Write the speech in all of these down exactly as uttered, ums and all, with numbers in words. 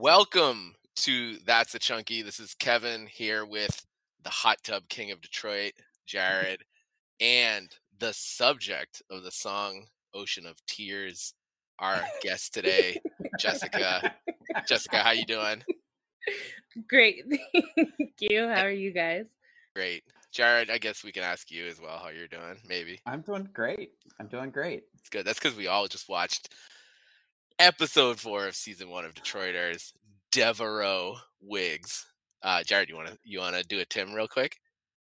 Welcome to That's a Chunky. This is Kevin here with the hot tub king of Detroit, Jared, and the subject of the song Ocean of Tears, our guest today, Jessica. Jessica, how you doing? Great. Thank you. How are you guys? Great. Jared, I guess we can ask you as well how you're doing, maybe. I'm doing great. I'm doing great. It's good. That's because we all just watched episode four of season one of Detroiters, Devereaux Wigs. Uh, Jared, you want to you want to do a Tim real quick?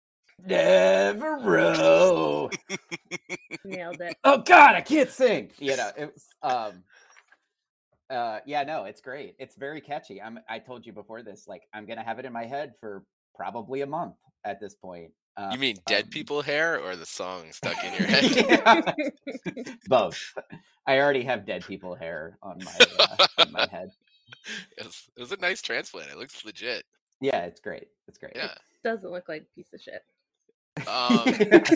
Devereaux. Nailed it. Oh God, I can't sing. You know, it was. Um. Uh. Yeah. No, it's great. It's very catchy. I'm. I told you before this. Like, I'm gonna have it in my head for probably a month at this point. Uh, You mean dead um, people hair or the song stuck in your head? yeah. Both. I already have dead people hair on my uh, on my head. It was, it was a nice transplant. It looks legit. Yeah, it's great. It's great. Yeah. Doesn't look like a piece of shit. Um,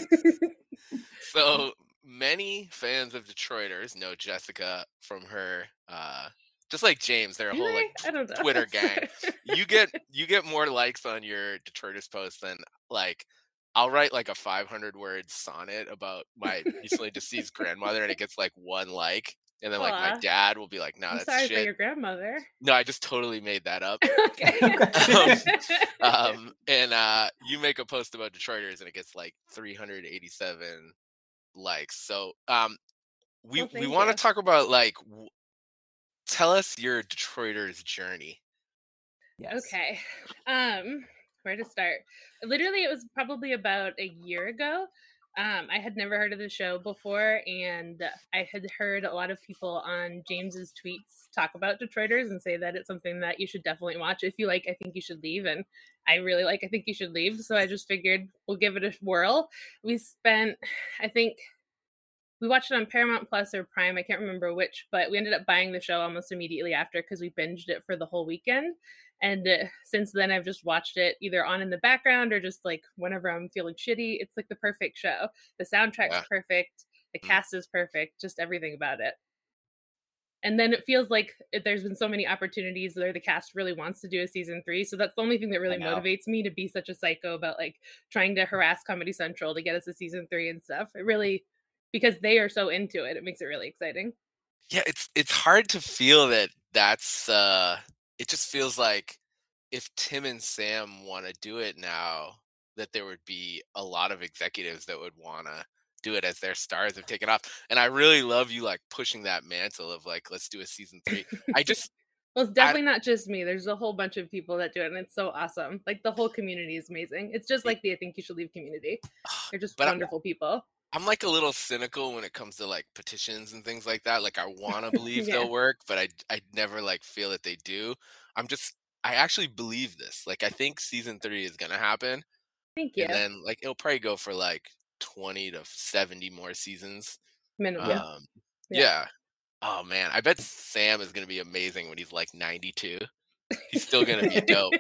so many fans of Detroiters know Jessica from her, uh, just like James, their Do whole they? like I don't know. Twitter gang. You get you get more likes on your Detroiters post than like I'll write like a five hundred word sonnet about my recently deceased grandmother, and it gets like one like. And then like my Aw. dad will be like, "No, I'm that's sorry shit." for your grandmother. No, I just totally made that up. Okay. um, and uh, you make a post about Detroiters, and it gets like three hundred eighty-seven likes. So um, we Well, we thank want to you. talk about like, w- tell us your Detroiters journey. Yes. Okay. Um, where to start? Literally, it was probably about a year ago. Um, I had never heard of the show before, and I had heard a lot of people on James's tweets talk about Detroiters and say that it's something that you should definitely watch. If you like, I think you should leave, and I really like, I think you should leave. So I just figured we'll give it a whirl. We spent, I think, we watched it on Paramount Plus or Prime. I can't remember which, but we ended up buying the show almost immediately after because we binged it for the whole weekend. And uh, since then, I've just watched it either on in the background or just like whenever I'm feeling shitty. It's like the perfect show. The soundtrack's Yeah. perfect. The Mm. cast is perfect. Just everything about it. And then it feels like it- there's been so many opportunities where the cast really wants to do a season three. So that's the only thing that really I know. motivates me to be such a psycho about like trying to harass Comedy Central to get us a season three and stuff. It really, because they are so into it, it makes it really exciting. Yeah, it's it's hard to feel that that's. Uh, it just feels like if Tim and Sam want to do it now, that there would be a lot of executives that would want to do it as their stars have taken off. And I really love you like pushing that mantle of like, let's do a season three. I just Well, it's definitely not just me. There's a whole bunch of people that do it, and it's so awesome. Like the whole community is amazing. It's just like the I Think You Should Leave community. They're just But I- wonderful people. I'm like a little cynical when it comes to like petitions and things like that. Like I want to believe Yeah. they'll work, but I I never like feel that they do. I'm just I actually believe this. Like I think season three is gonna happen, Thank you. and then like it'll probably go for like twenty to seventy more seasons. Minimum. Um, Yeah. yeah. Oh man, I bet Sam is gonna be amazing when he's like ninety-two. He's still gonna be dope.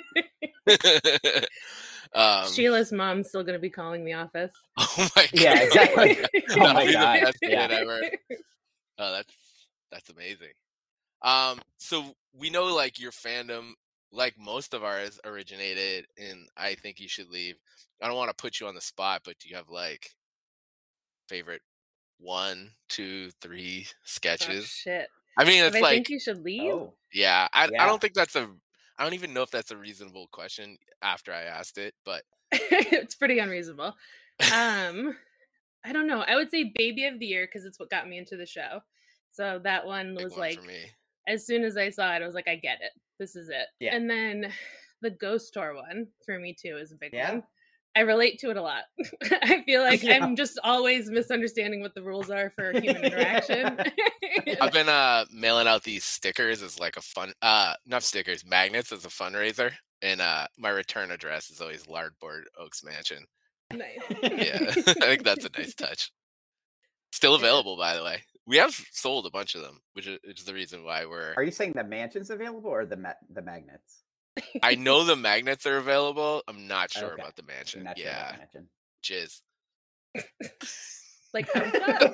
um, Sheila's mom's still going to be calling the office. oh my god. Yeah, exactly. Oh That'll my be the God. best Yeah. bit ever. Oh, that's that's amazing. Um, so we know like your fandom, like most of ours, originated in I Think You Should Leave. I don't want to put you on the spot, but do you have like favorite one, two, three Oh, sketches? shit. I mean, If it's I like think you should leave? Oh. yeah, I I Yeah. don't think that's a I don't even know if that's a reasonable question after I asked it, but It's pretty unreasonable. Um, I don't know. I would say Baby of the Year because it's what got me into the show. So that one big was one like, for me. as soon as I saw it, I was like, I get it. This is it. Yeah. And then the Ghost Tour one for me too is a big Yeah. one. I relate to it a lot. I feel like Yeah. I'm just always misunderstanding what the rules are for human interaction. I've been uh mailing out these stickers as like a fun uh not stickers, magnets as a fundraiser. And uh my return address is always Lardboard Oaks Mansion. Nice. Yeah. I think that's a nice touch. Still available, by the way. We have sold a bunch of them, which is, which is the reason why we're Are you saying the mansion's available or the ma- the magnets? I know the magnets are available. I'm not sure Okay. about the mansion. Not sure about Yeah. the mansion. Jizz. Like, thumbs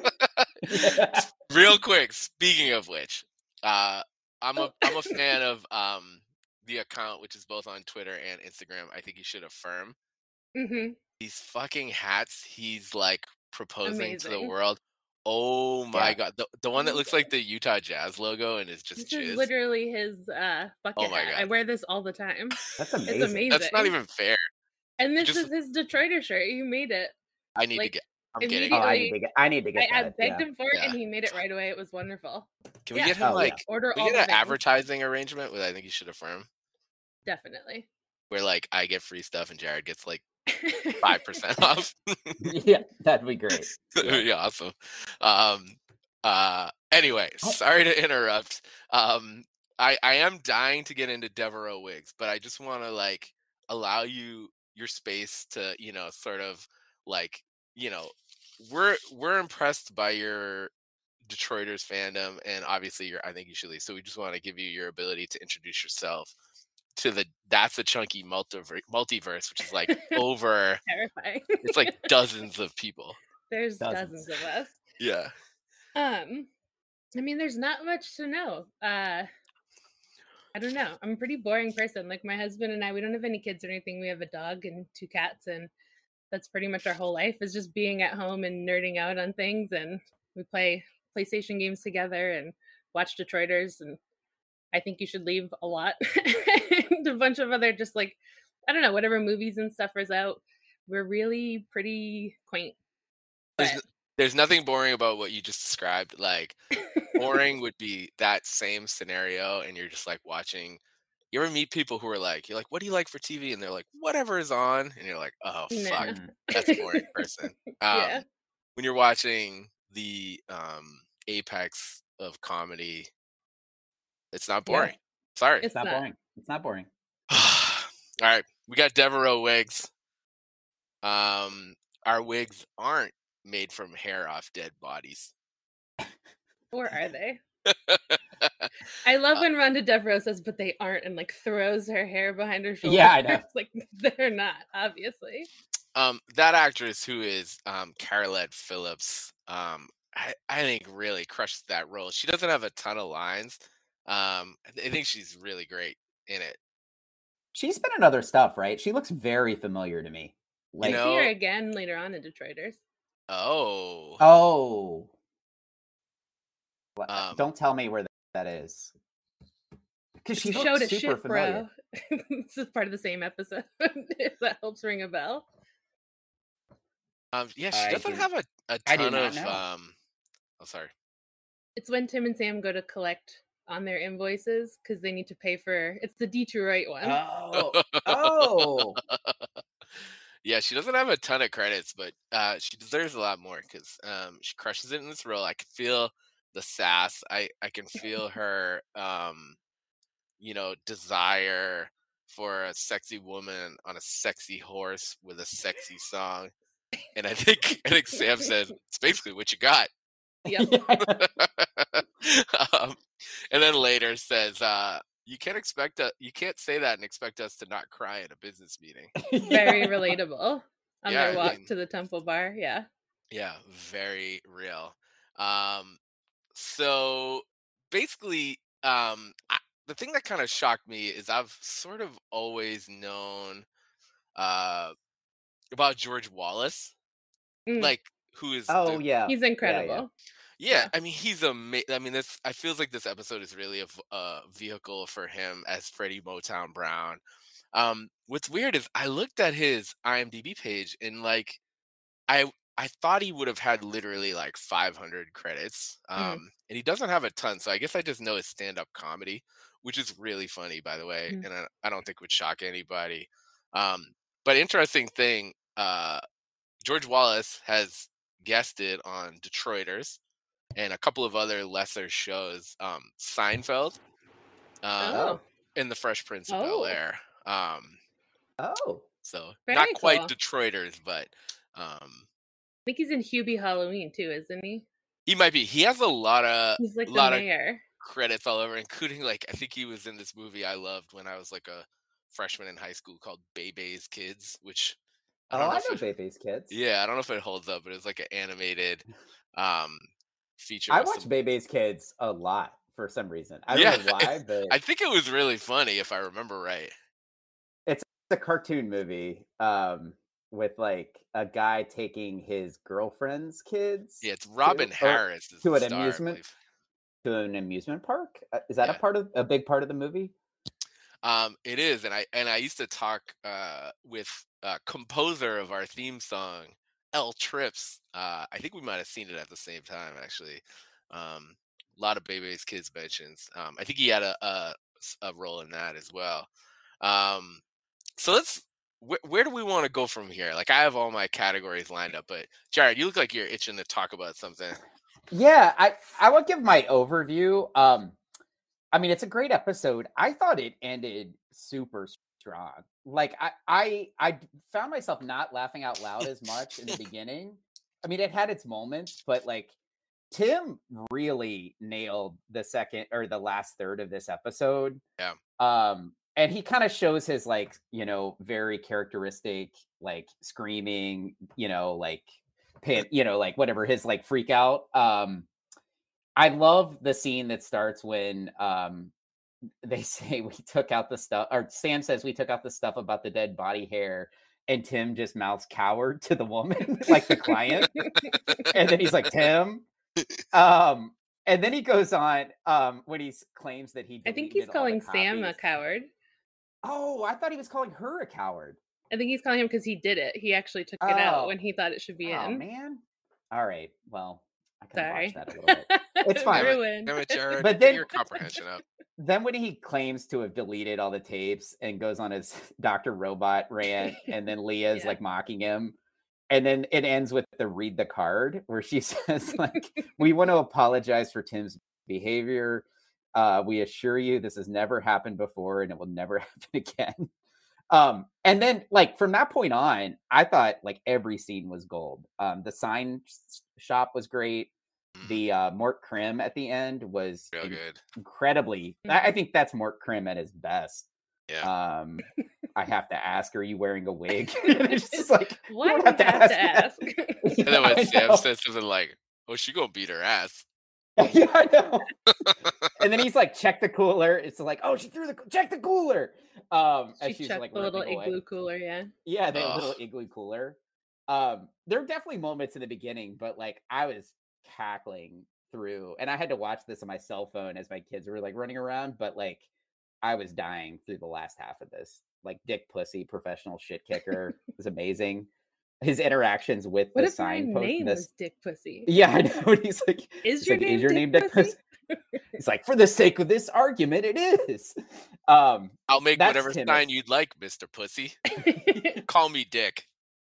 up. Real quick, speaking of which, uh I'm a I'm a fan of um the account, which is both on Twitter and Instagram, I think you should affirm. Mm-hmm. These fucking hats he's like proposing to the Amazing. world. Oh my Yeah. god. The, the one that looks like the Utah Jazz logo and is just This is chiz. literally his uh, bucket Oh my hat. god. I wear this all the time. That's It's amazing. amazing. That's not even fair. And this just- is his Detroiter shirt. He made it. I need Like, to get I'm getting Oh, it. I immediately- need to get. I need to get I, I that. begged yeah. him for it, Yeah. and he made it right away. It was wonderful. Can we Yeah. get him Oh, yeah. like Order can all we get the an things. advertising arrangement with I think you should affirm? Definitely. Where like I get free stuff and Jared gets like five percent off. Yeah, that'd be great. That'd be awesome. Um uh anyway, Oh. sorry to interrupt. Um I I am dying to get into Devereaux wigs, but I just want to like allow you your space to, you know, sort of like, you know, we're we're impressed by your Detroiters fandom, and obviously you're I think you should leave. So we just want to give you your ability to introduce yourself to the That's a Chunky multiverse, multiverse which is like over Terrifying. it's like dozens of people. There's Dozens. dozens of us. Yeah. Um, I mean, there's not much to know. Uh, I don't know. I'm a pretty boring person. Like my husband and I, we don't have any kids or anything. We have a dog and two cats, and that's pretty much our whole life is just being at home and nerding out on things. And we play PlayStation games together and watch Detroiters. And I think you should leave a lot. And a bunch of other just like, I don't know, whatever movies and stuff is out. We're really pretty quaint. There's, But n- there's nothing boring about what you just described. Like boring would be that same scenario, and you're just like watching. You ever meet people who are like, you're like, what do you like for T V? And they're like, whatever is on. And you're like, oh Nah. fuck, Mm. that's a boring person. Um, Yeah. When you're watching the um, apex of comedy, it's not Yeah. boring. Sorry. It's It's not not. boring. It's not boring. All right, we got Devereaux wigs. Um, our wigs aren't made from hair off dead bodies. Or are they? I love when Rhonda Devereaux says, but they aren't, and like throws her hair behind her shoulder. Yeah, I know. It's like they're not, obviously. Um, that actress who is um Carolette Phillips, um, I, I think really crushed that role. She doesn't have a ton of lines. Um, I, th- I think she's really great in it. She's been in other stuff, right? She looks very familiar to me. Like, know- See her again later on in Detroiters. Oh, oh, Well, Um, don't tell me where that is. Because she She looks showed a super shit, familiar. bro. This is part of the same episode. If that helps ring a bell. um, yeah, she I doesn't do- have a, a I do ton not of know. um. Oh, sorry. It's when Tim and Sam go to collect on their invoices because they need to pay for. It's the Detroit one. Oh, oh, Yeah, she doesn't have a ton of credits, but uh, she deserves a lot more because um, she crushes it in this role. I can feel the sass. I I can feel her, um, you know, desire for a sexy woman on a sexy horse with a sexy song. And I think I think Sam says it's basically what you got. Yep. Yeah. um, and then later says, uh, "You can't expect a, you can't say that and expect us to not cry at a business meeting." Very relatable on Yeah, their I walk mean- to the Temple Bar. Yeah. Yeah, very real. Um, so basically, um, I, the thing that kind of shocked me is I've sort of always known uh, about George Wallace, Mm. like who is Oh the- yeah. He's incredible. yeah, yeah. I mean he's amazing. I mean this I feels like this episode is really a, v- a vehicle for him as Freddie Motown Brown. Um, what's weird is I looked at his IMDb page and like I I thought he would have had literally like five hundred credits. Um, Mhm. and he doesn't have a ton, so I guess I just know his stand-up comedy, which is really funny, by the way, Mhm. and I, I don't think would shock anybody. Um, but interesting thing, uh, George Wallace has guested on Detroiters and a couple of other lesser shows, um, Seinfeld, um, Oh. and The Fresh Prince of Oh. Bel Air. Um, Oh. so Very not quite cool. Detroiters, but um, I think he's in Hubie Halloween too, isn't he? he might be. He has a lot of He's like the lot of mayor. credits all over, including like I think he was in this movie I loved when I was like a freshman in high school called Bebe's Kids, which I Oh, don't know I if know it, Baby's Kids. yeah, I don't know if it holds up, but it was like an animated um feature. I with watch some- Baby's Kids a lot for some reason. I don't Yeah, know why, but I think it was really funny if I remember right. it's a cartoon movie um, with like a guy taking his girlfriend's kids Yeah, it's to Robin or Harris is to the an star, I amusement believe. to an amusement park. Uh, Is that a Yeah. part of a big part of the movie? Um, it is, and I and I used to talk uh, with uh, composer of our theme song, L Trips. Uh, I think we might have seen it at the same time, actually. Um, a lot of Bebe's Kids mentions. Um, I think he had a, a s- a role in that as well. Um, so let's. Wh- where do we want to go from here? Like, I have all my categories lined up, but Jared, you look like you're itching to talk about something. Yeah, I I will give my overview. Um, I mean, it's a great episode. I thought it ended super strong. Like I I I d- found myself not laughing out loud as much in the beginning. I mean, it had its moments, but like Tim really nailed the second or the last third of this episode. Yeah. Um and he kind of shows his like, you know, very characteristic like screaming, you know, like pan, you know, like whatever his like freak out. Um I love the scene that starts when um they say we took out the stuff, or Sam says we took out the stuff about the dead body hair, and Tim just mouths coward to the woman, like the client. And then he's like, Tim. Um, and then he goes on um when he s- claims that he I think he's deleted all the calling Sam a copies. coward. Oh, I thought he was calling her a coward. I think he's calling him because he did it. He actually took it out Oh, when he thought it should be oh in. man. All right. Well, I could have watched Sorry. that a little bit. It's fine. Damn it, Ruined. damn it, Jared. But Get then your comprehension up. then when he claims to have deleted all the tapes and goes on his Doctor Robot rant, and then Leah's Yeah. like mocking him, and then it ends with the read the card where she says like, we want to apologize for Tim's behavior. Uh, we assure you this has never happened before and it will never happen again. Um, and then like from that point on, I thought like every scene was gold. Um, the sign s- shop was great. Mhm. The uh, Mort Krim at the end was Real in- good. incredibly. I, I think that's Mort Krim at his best. Yeah. Um, I have to ask, are you wearing a wig? It's just like, you Why don't do you have to that. ask? And then Yeah, I when Sam know. says something like, "Oh, she gonna beat her ass," Yeah, I know. And then he's like, check the cooler. It's like, oh, she threw the check the cooler. Um, She as she's chucked like the little ripping away. igloo cooler, yeah. Yeah, the Ugh. little igloo cooler. Um, there are definitely moments in the beginning, but like I was cackling through, and I had to watch this on my cell phone as my kids were like running around, but like I was dying through the last half of this. Like Dick Pussy, professional shit kicker, was amazing. His interactions with What the if my signpost. name This, was Dick Pussy? yeah, I know. And he's like, Is he's your like, name is your Dick name Dick Pussy? Pussy? He's like, for the sake of this argument, it is. Um, I'll make That's whatever Tim. sign you'd like, Mister Pussy. Call me Dick.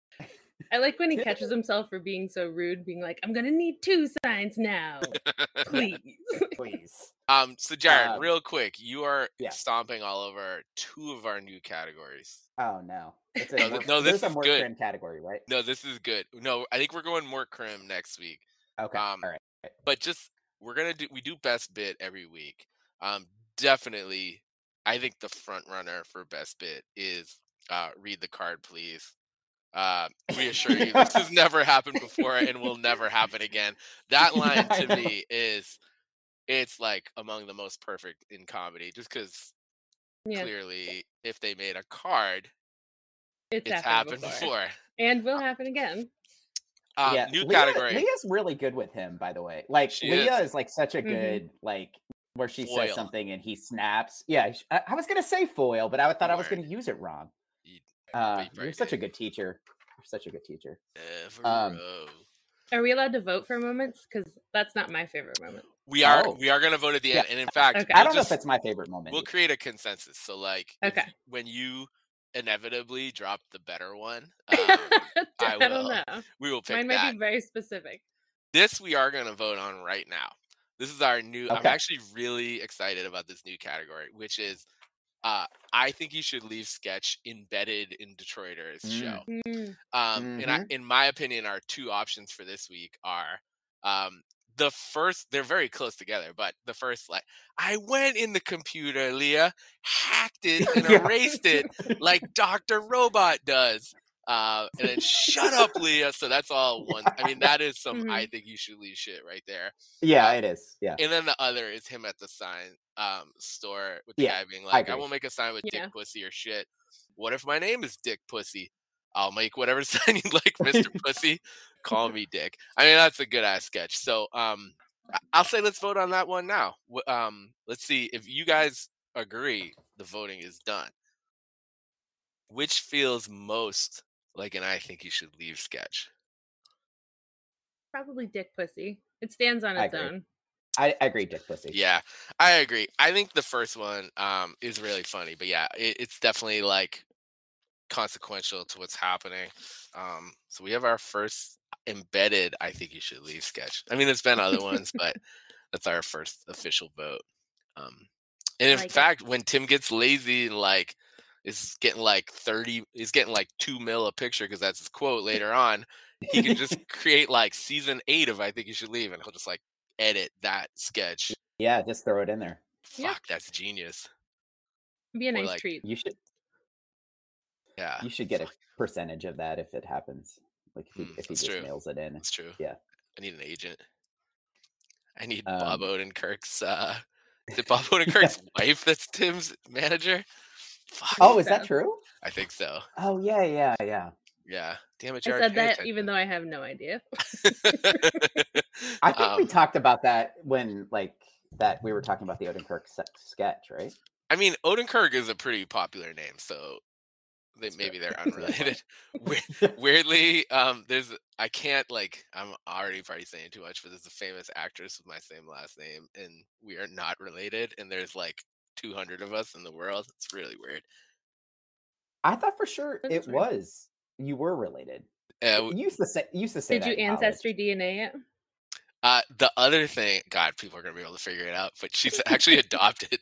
I like when he catches himself for being so rude, being like, I'm gonna need two signs now. Please. please. Um, so Jared, Um, real quick, you are yeah. stomping all over two of our new categories. Oh no, it's a No, more, th- no, there's this a is more good. trim category, right? No, this is good. No, I think we're going more Crim next week. Okay, Um, all right. but just we're gonna do we do best bit every week. Um, definitely, I think the front runner for best bit is uh, read the card, please. Uh, reassure you, this has never happened before and will never happen again. That line Yeah, I to know. me is it's like among the most perfect in comedy, just because Yeah, clearly, if they made a card, it's, it's happened, happened before. before. And will happen again. Um, Yeah, new Leah, category. Leah's really good with him, by the way. Like She Leah is. is like such a Mhm. good like where she Foil. says something and he snaps. Yeah, sh- I, I was gonna say foil, but I thought I was weren't. gonna use it wrong. You- Uh, you you're probably such a did. good teacher. You're such a good teacher. Um, Um, Are we allowed to vote for moments? Because that's not my favorite moment. we are Oh. we are gonna vote at the Yeah. end, and in fact, Okay. I we'll don't know just, if it's my favorite moment. we'll either. create a consensus. So, like, if- Okay. when you inevitably drop the better one, um, I, I don't will. know. we will pick Mine that. might be very specific. This we are gonna vote on right now. This is our new. I'm Okay. actually really excited about this new category, which is, uh, I think you should leave sketch embedded in Detroiters Mm. show. Mm. Um, and I, Mhm. in my opinion, our two options for this week are, um, the first. They're very close together, but the first, like, I went in the computer, Leah, hacked it and Yeah. erased it like Doctor Robot does. Uh, and then shut up, Leah. So that's all one. I mean, that is some I Mhm. think you should leave shit right there. Yeah, Uh, it is. Yeah. and then the other is him at the sign um store with the Yeah, guy being I like, I agree. won't make a sign with Dick Yeah. Pussy or shit. What if my name is Dick Pussy? I'll make whatever sign you like, Mister Pussy. Call me Dick. I mean, that's a good ass sketch. So um I- I'll say let's vote on that one now. Wh- Um let's see if you guys agree the voting is done. Which feels most like an I think you should leave sketch? Probably Dick Pussy. It stands on I its agree. own. I, I agree, Dick Pussy. Yeah, I agree. I think the first one um, is really funny, but yeah, it, it's definitely like consequential to what's happening. Um, so we have our first embedded I think you should leave sketch. I mean, there's been other ones, but that's our first official vote. Um, and in Like it. fact, when Tim gets lazy and like is getting like thirty, is getting like two mil a picture because that's his quote later on, he can just create like season eight of I think you should leave, and he'll just like edit that sketch. Yeah, just throw it in there. Yeah. Fuck, that's genius. Be a Or nice like, treat. You should yeah, you should get a percentage of that if it happens. Like if he, Mm, if he that's just true. mails it in. That's true. Yeah. I need an agent. I need Bob Um, Odenkirk's. Uh, is it Bob Odenkirk's wife that's Tim's manager? Fuck. oh, is that so. true? I think so. Oh yeah, yeah, yeah. Yeah. Damn it, I Jared. said pay that even though I have no idea. I think we Um, talked about that when like that we were talking about the Odenkirk se- sketch, right? I mean, Odenkirk is a pretty popular name, so they, That's maybe fair. they're That's a good point. unrelated. Weir- weirdly, um, there's I can't like I'm already probably saying too much, but there's a famous actress with my same last name, and we are not related. And there's like two hundred of us in the world. It's really weird. I thought for sure That's it weird. was you were related. Uh, You used to say you used to say Did that you in college. ancestry D N A it? uh, the other thing, God, people are gonna be able to figure it out, but she's actually adopted.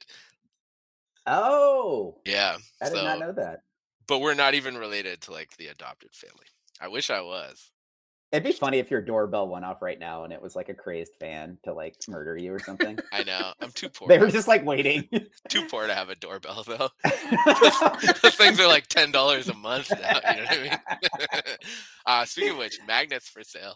Oh, Yeah, I did so not know that. but we're not even related to like the adopted family. I wish I was. It'd be funny if your doorbell went off right now and it was like a crazed fan to like murder you or something. I know. I'm too poor. They to were have- just like waiting. too poor to have a doorbell though. Those things are like ten dollars a month now. You know what I mean? uh, speaking of which, magnets for sale.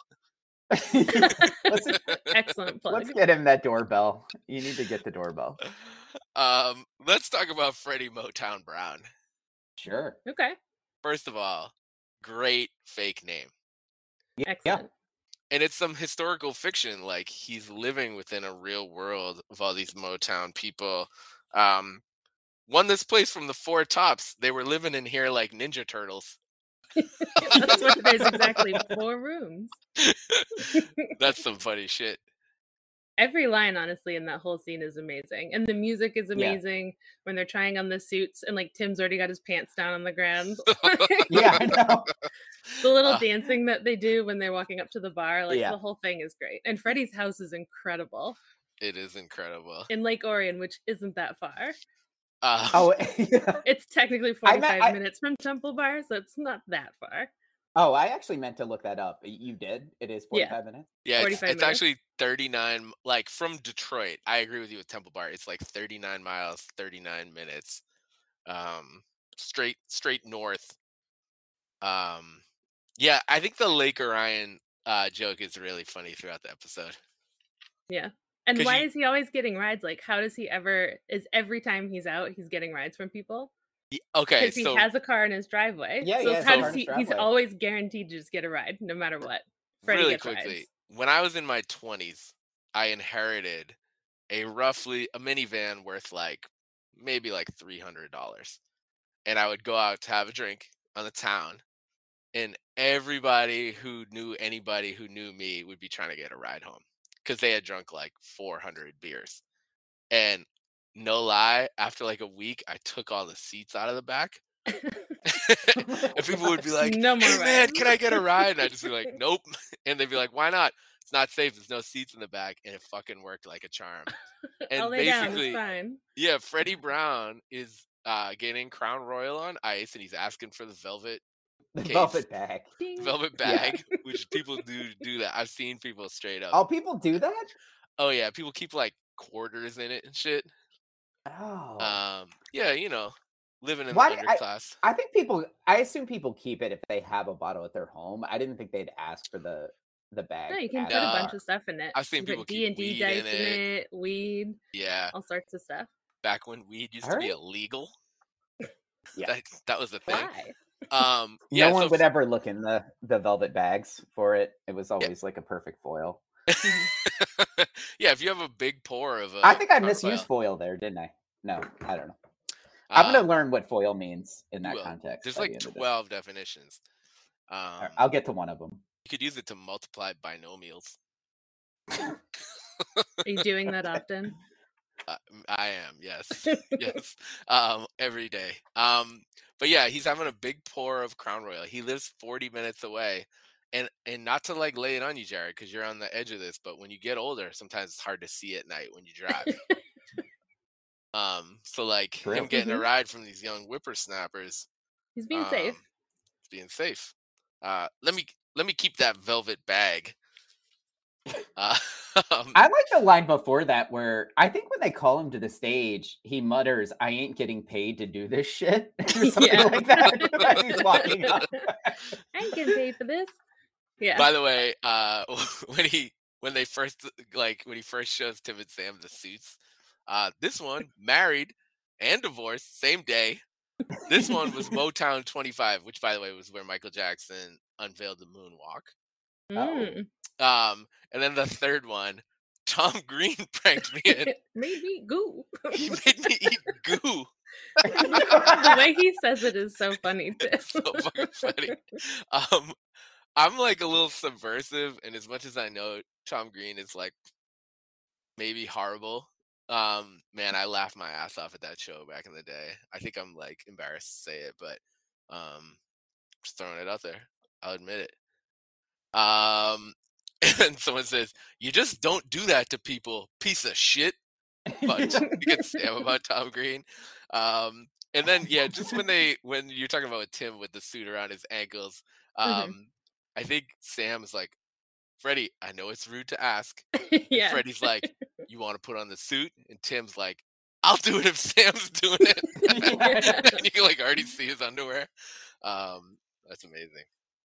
let's, Excellent plug. let's get him that doorbell. You need to get the doorbell. Um, let's talk about Freddie Motown Brown. Sure. Okay. First of all, great fake name. Yeah. Excellent. And it's some historical fiction. Like he's living within a real world of all these Motown people. Um, won this place from the Four Tops. They were living in here like Ninja Turtles. That's what there's exactly four rooms. That's some funny shit. Every line, honestly, in that whole scene is amazing. And the music is Yeah. amazing when they're trying on the suits and like Tim's already got his pants down on the ground. Yeah, I know. The little Uh, dancing that they do when they're walking up to the bar, like Yeah. the whole thing is great. And Freddie's house is incredible It is incredible. in Lake Orion, which isn't that far. Uh, Oh, yeah. It's technically I meant- forty-five I- minutes from Temple Bar, so it's not that far. Oh, I actually meant to look that up. You did? It is Yeah. forty-five minutes? yeah, it's, forty-five it's minutes. actually thirty-nine. Like from Detroit, I agree with you with Temple Bar. It's like thirty-nine miles, thirty-nine minutes, um, straight straight north. Um, yeah, I think the Lake Orion uh, joke is really funny throughout the episode. Yeah. And 'Cause why you- is he always getting rides? Like, how does he ever, is every time he's out, he's getting rides from people? Ye- Okay, Because he so has a car in his driveway. Yeah, so he has a how car does in he, his he's driveway. always guaranteed to just get a ride, no matter what. Freddie really gets quickly, rides. when I was in my twenties, I inherited a roughly a minivan worth like maybe like three hundred dollars, and I would go out to have a drink on the town, and everybody who knew anybody who knew me would be trying to get a ride home because they had drunk like four hundred beers, and no lie, after like a week, I took all the seats out of the back. And people would be like, No more "Hey man, rides." can I get a ride?" And I'd just be like, "Nope." And they'd be like, "Why not?" It's not safe. There's no seats in the back, and it fucking worked like a charm. And I'll lay down, basically, it's fine. yeah, Freddie Brown is uh, getting Crown Royal on ice, and he's asking for the velvet The Case. velvet bag. Ding. velvet Yeah. bag, which people do do that. I've seen people straight up. Oh, people do that? Oh yeah, people keep like quarters in it and shit. Oh. Um, yeah, you know, living in Why? the I, underclass. I think people. I assume people keep it if they have a bottle at their home. I didn't think they'd ask for the the bag. No, you can at put a the bunch bar. of stuff in it. I've seen You people put D and keep D weed dice in in it. it, weed, Yeah, all sorts of stuff. back when weed used All to be right. illegal. Yeah. That that was the thing. Why? Um, No yeah, one so would ever look in the the velvet bags for it. It was yeah. always like a perfect foil. Yeah, if you have a big pour of, uh, I think I Crown misused Royal, foil there, didn't I? No, I don't know. I'm gonna um, learn what foil means in you that will. context There's by like the end of this. twelve definitions. All right, Um, I'll get to one of them. you could use it to multiply binomials. Are you doing that often? Uh, I am, yes, yes, um, every day. Um, but yeah, he's having a big pour of Crown Royal. He lives forty minutes away, and and not to like lay it on you, Jared, because you're on the edge of this. But when you get older, sometimes it's hard to see at night when you drive. um, so like True. him getting a Mhm. ride from these young whippersnappers, He's being safe. um, being safe. Uh, let me let me keep that velvet bag. Uh, um, I like the line before that where I think when they call him to the stage, he mutters, "I ain't getting paid to do this shit," or something Yeah. like that as he's walking up. I ain't getting paid for this. Yeah. By the way, uh, when he when they first like when he first shows Tim and Sam the suits, uh, this one married and divorced same day. This one was Motown twenty-five, which by the way was where Michael Jackson unveiled the moonwalk. Mm. Um, and then the third one, Tom Green pranked me in. Made me goo. He made me eat goo. The way he says it is so funny too. It's so fucking funny. Um, I'm like a little subversive, and as much as I know Tom Green is like maybe horrible, um, man, I laughed my ass off at that show back in the day. I think I'm like embarrassed to say it, but um, just throwing it out there. I'll admit it. Um, and someone says, "You just don't do that to people, piece of shit." But you can Sam about Tom Green. Um, and then yeah, just when they when you're talking about Tim with the suit around his ankles, um, Mhm. I think Sam's like, "Freddie, I know it's rude to ask." Yeah. Freddie's like, "You want to put on the suit?" And Tim's like, "I'll do it if Sam's doing it." Yeah. And you can like already see his underwear. Um, that's amazing.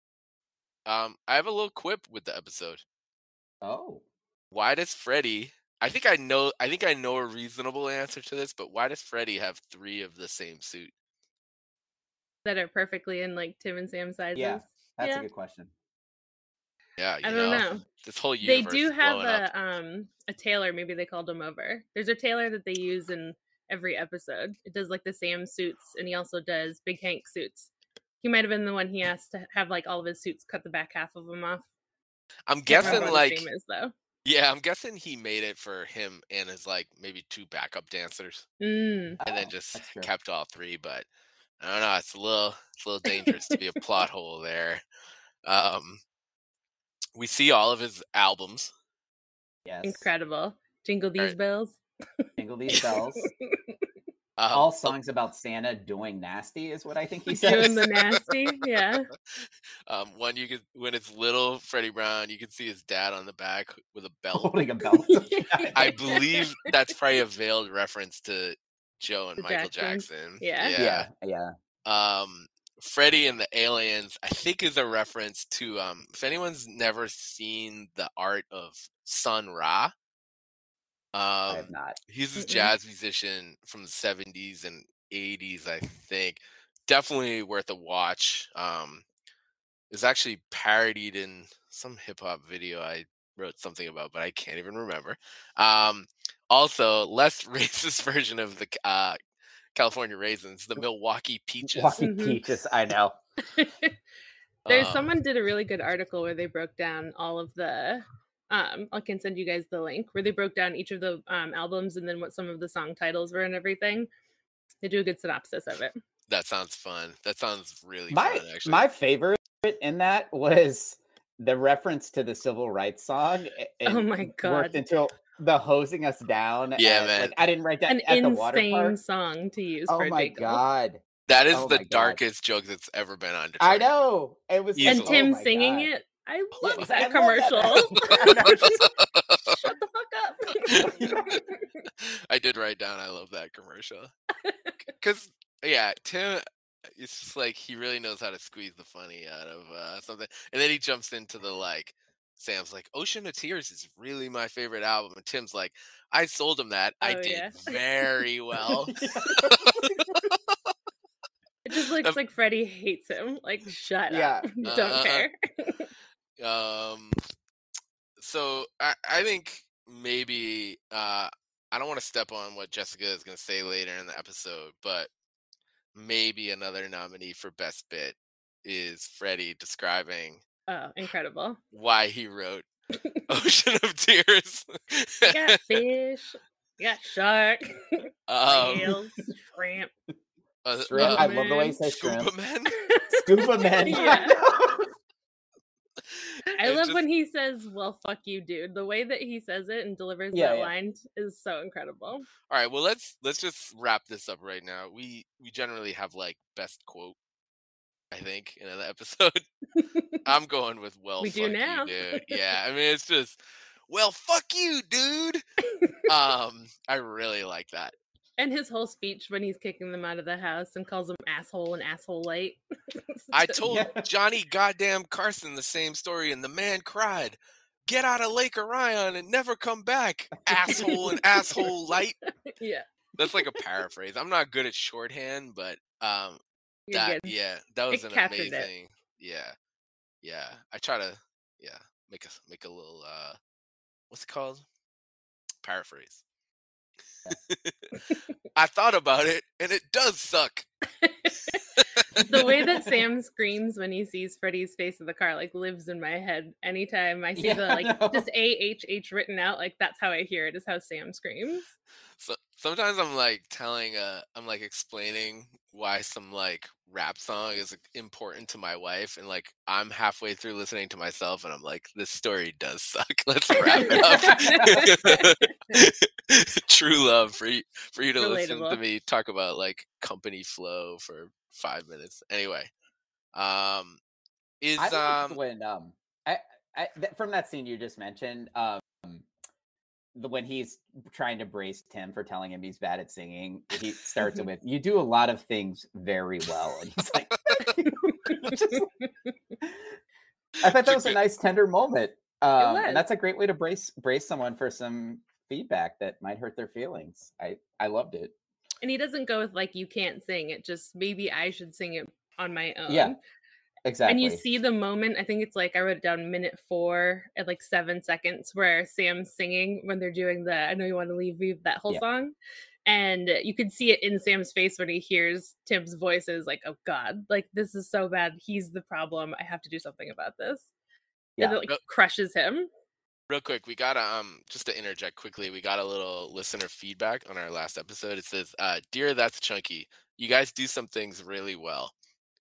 Um, I have a little quip with the episode. Oh, Why does Freddie? I think I know. I think I know a reasonable answer to this, but why does Freddie have three of the same suit? That are perfectly in like Tim and Sam sizes. yeah, that's Yeah. a good question. Yeah, you I don't know, know. this whole They universe do is have blowing up. a um a tailor. Maybe they called him over. There's a tailor that they use in every episode. It does like the Sam suits, and he also does Big Hank suits. He might have been the one he asked to have like all of his suits cut the back half of them off. I'm Can't remember guessing what like his name is though. yeah, I'm guessing he made it for him and his like maybe two backup dancers, Mm. and then Oh, just that's true. kept all three. But I don't know. It's a little, it's a little dangerous to be a plot hole there. Um, we see all of his albums. Yes. Incredible. Jingle these Alright. bells. Jingle these bells. Um, All oh, songs about Santa doing nasty is what I think he Doing says. the nasty. Yeah. um, one you could when it's little Freddie Brown, you can see his dad on the back with a belt. Holding a belt. I believe that's probably a veiled reference to Joe and The Michael Jacksons. Jackson. Yeah. Yeah, yeah. Um, Freddie and the Aliens, I think, is a reference to um. If anyone's never seen the art of Sun Ra, I um, have not. he's this Mm-mm. jazz musician from the seventies and eighties, I think. Definitely worth a watch. Um, it's actually parodied in some hip hop video I wrote something about, but I can't even remember. Um, also, less racist version of the uh, California Raisins, the Milwaukee Peaches. Walkie Mhm. Peaches, I know. There's Um, someone did a really good article where they broke down all of the um I can send you guys the link where they broke down each of the um albums and then what some of the song titles were and everything. They do a good synopsis of it. That sounds fun. That sounds really My fun, actually. my favorite in that was the reference to the civil rights song. a- Oh and my God. Worked into the hosing us down. Yeah, at- man. Like I didn't write that An at the water insane park. song to use Oh for a my jingle. god! That is Oh the my God. darkest joke that's ever been on Detroit. I know it was. Easily. And like, Tim oh my singing God. it. I Yeah, love he's that like, I love commercial. that. Shut the fuck up. I did write down I love that commercial. Because yeah, Tim. It's just like he really knows how to squeeze the funny out of uh, something, and then he jumps into the like. Sam's like, Ocean of Tears is really my favorite album, and Tim's like, I sold him that. I Oh did yeah. very well. It just looks Um, like Freddie hates him. Like, shut Yeah. up. uh, Don't uh, care. um. So I, I think maybe uh, I don't want to step on what Jessica is going to say later in the episode, but maybe another nominee for best bit is Freddie describing Oh, incredible. why he wrote Ocean of Tears. You got fish. You got shark. um, Whales. Shrimp. uh, Shrimp. uh, I love the way he says Scuba shrimp. Men. Scuba men. Yeah. I It love just- when he says, well, fuck you, dude. The way that he says it and delivers Yeah, that yeah. line is so incredible. All right, well let's let's just wrap this up right now. We we generally have like best quote, I think, in an episode. I'm going with well, We do fuck now. you, dude. Yeah, I mean it's just well, fuck you, dude. um, I really like that. And his whole speech when he's kicking them out of the house and calls them asshole and asshole light. I told Yeah. Johnny goddamn Carson the same story, and the man cried, "Get out of Lake Orion and never come back, asshole and asshole light." Yeah, That's like a paraphrase. I'm not good at shorthand, but um, you're that good. yeah, that was It an captured it. amazing. Yeah, yeah. I try to yeah make a make a little uh, what's it called? Paraphrase. I thought about it, and it does suck. The way that Sam screams when he sees Freddy's face in the car like lives in my head. Anytime I see Yeah, the I like know. just A H H written out, like that's how I hear it, is how Sam screams. So sometimes I'm like telling uh I'm like explaining why some like rap song is like, important to my wife, and like I'm halfway through listening to myself and I'm like, this story does suck. Let's wrap it up. True love for you for you to listen to Relatable. me talk about like company flow for five minutes. Anyway, um is I loved um when um I, I th- from that scene you just mentioned, um the when he's trying to brace Tim for telling him he's bad at singing, he starts it with, "You do a lot of things very well," and he's like, just, I thought that was a nice tender moment, um, was. and that's a great way to brace brace someone for some feedback that might hurt their feelings. I I loved it. And he doesn't go with like you can't sing it, just maybe I should sing it on my own. Yeah, exactly. And you see the moment, I think it's like I wrote it down minute four at like seven seconds where Sam's singing when they're doing the I know you want to leave me, that whole Yeah. song. And you can see it in Sam's face when he hears Tim's voice is like, oh God, like this is so bad. He's the problem. I have to do something about this. Yeah. And it like Yep. crushes him. Real quick, we got a, um just to interject quickly, we got a little listener feedback on our last episode. It says, uh, "Dear, that's chunky. You guys do some things really well."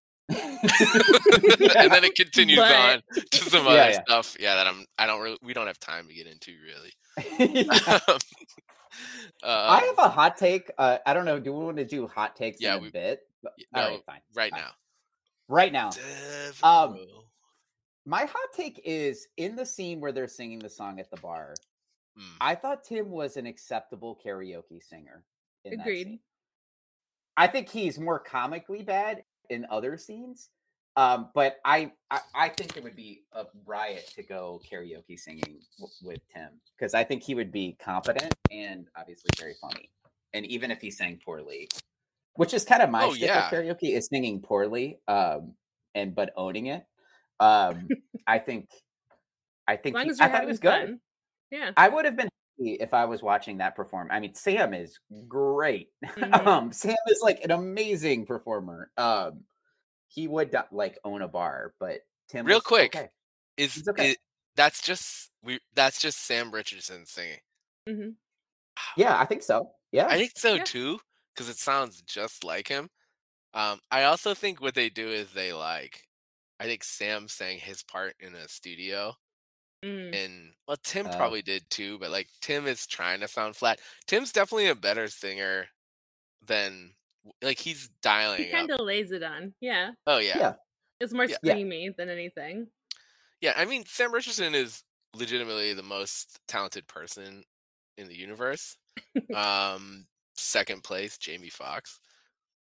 And then it continues But- on to some Yeah, other yeah. stuff. Yeah, that I'm. I don't really. We don't have time to get into really. Yeah. Um, I um, have a hot take. Uh, I don't know. Do we want to do hot takes Yeah, in a we- bit? But- y- all no, right, fine. right fine. now. Right now. Um, Devereaux. My hot take is in the scene where they're singing the song at the bar. Mm. I thought Tim was an acceptable karaoke singer. In that Agreed. scene. I think he's more comically bad in other scenes. Um, but I, I, I think it would be a riot to go karaoke singing w- with Tim because I think he would be competent and obviously very funny. And even if he sang poorly, which is kind of my Oh, shtick yeah. with karaoke, is singing poorly, um, and but owning it. Um, I think, I As think long he- as you're I thought it having was good. fun. Yeah. I would have been happy if I was watching that perform. I mean, Sam is great. Mhm. um, Sam is like an amazing performer. Um, he would do- like own a bar, but Tim, Real was quick, okay. Is It's okay. it, that's just we? That's just Sam Richardson singing. hmm Yeah, I think so. Yeah, I think so Yeah. too, because it sounds just like him. Um, I also think what they do is they like. I think Sam sang his part in a studio, Mm. and well, Tim Oh. probably did too. But like Tim is trying to sound flat. Tim's definitely a better singer than like he's dialing He up. kind of lays it on. Yeah. Oh yeah. Yeah. It's more Yeah. Yeah. screamy than anything. Yeah, I mean, Sam Richardson is legitimately the most talented person in the universe. um, second place, Jamie Foxx.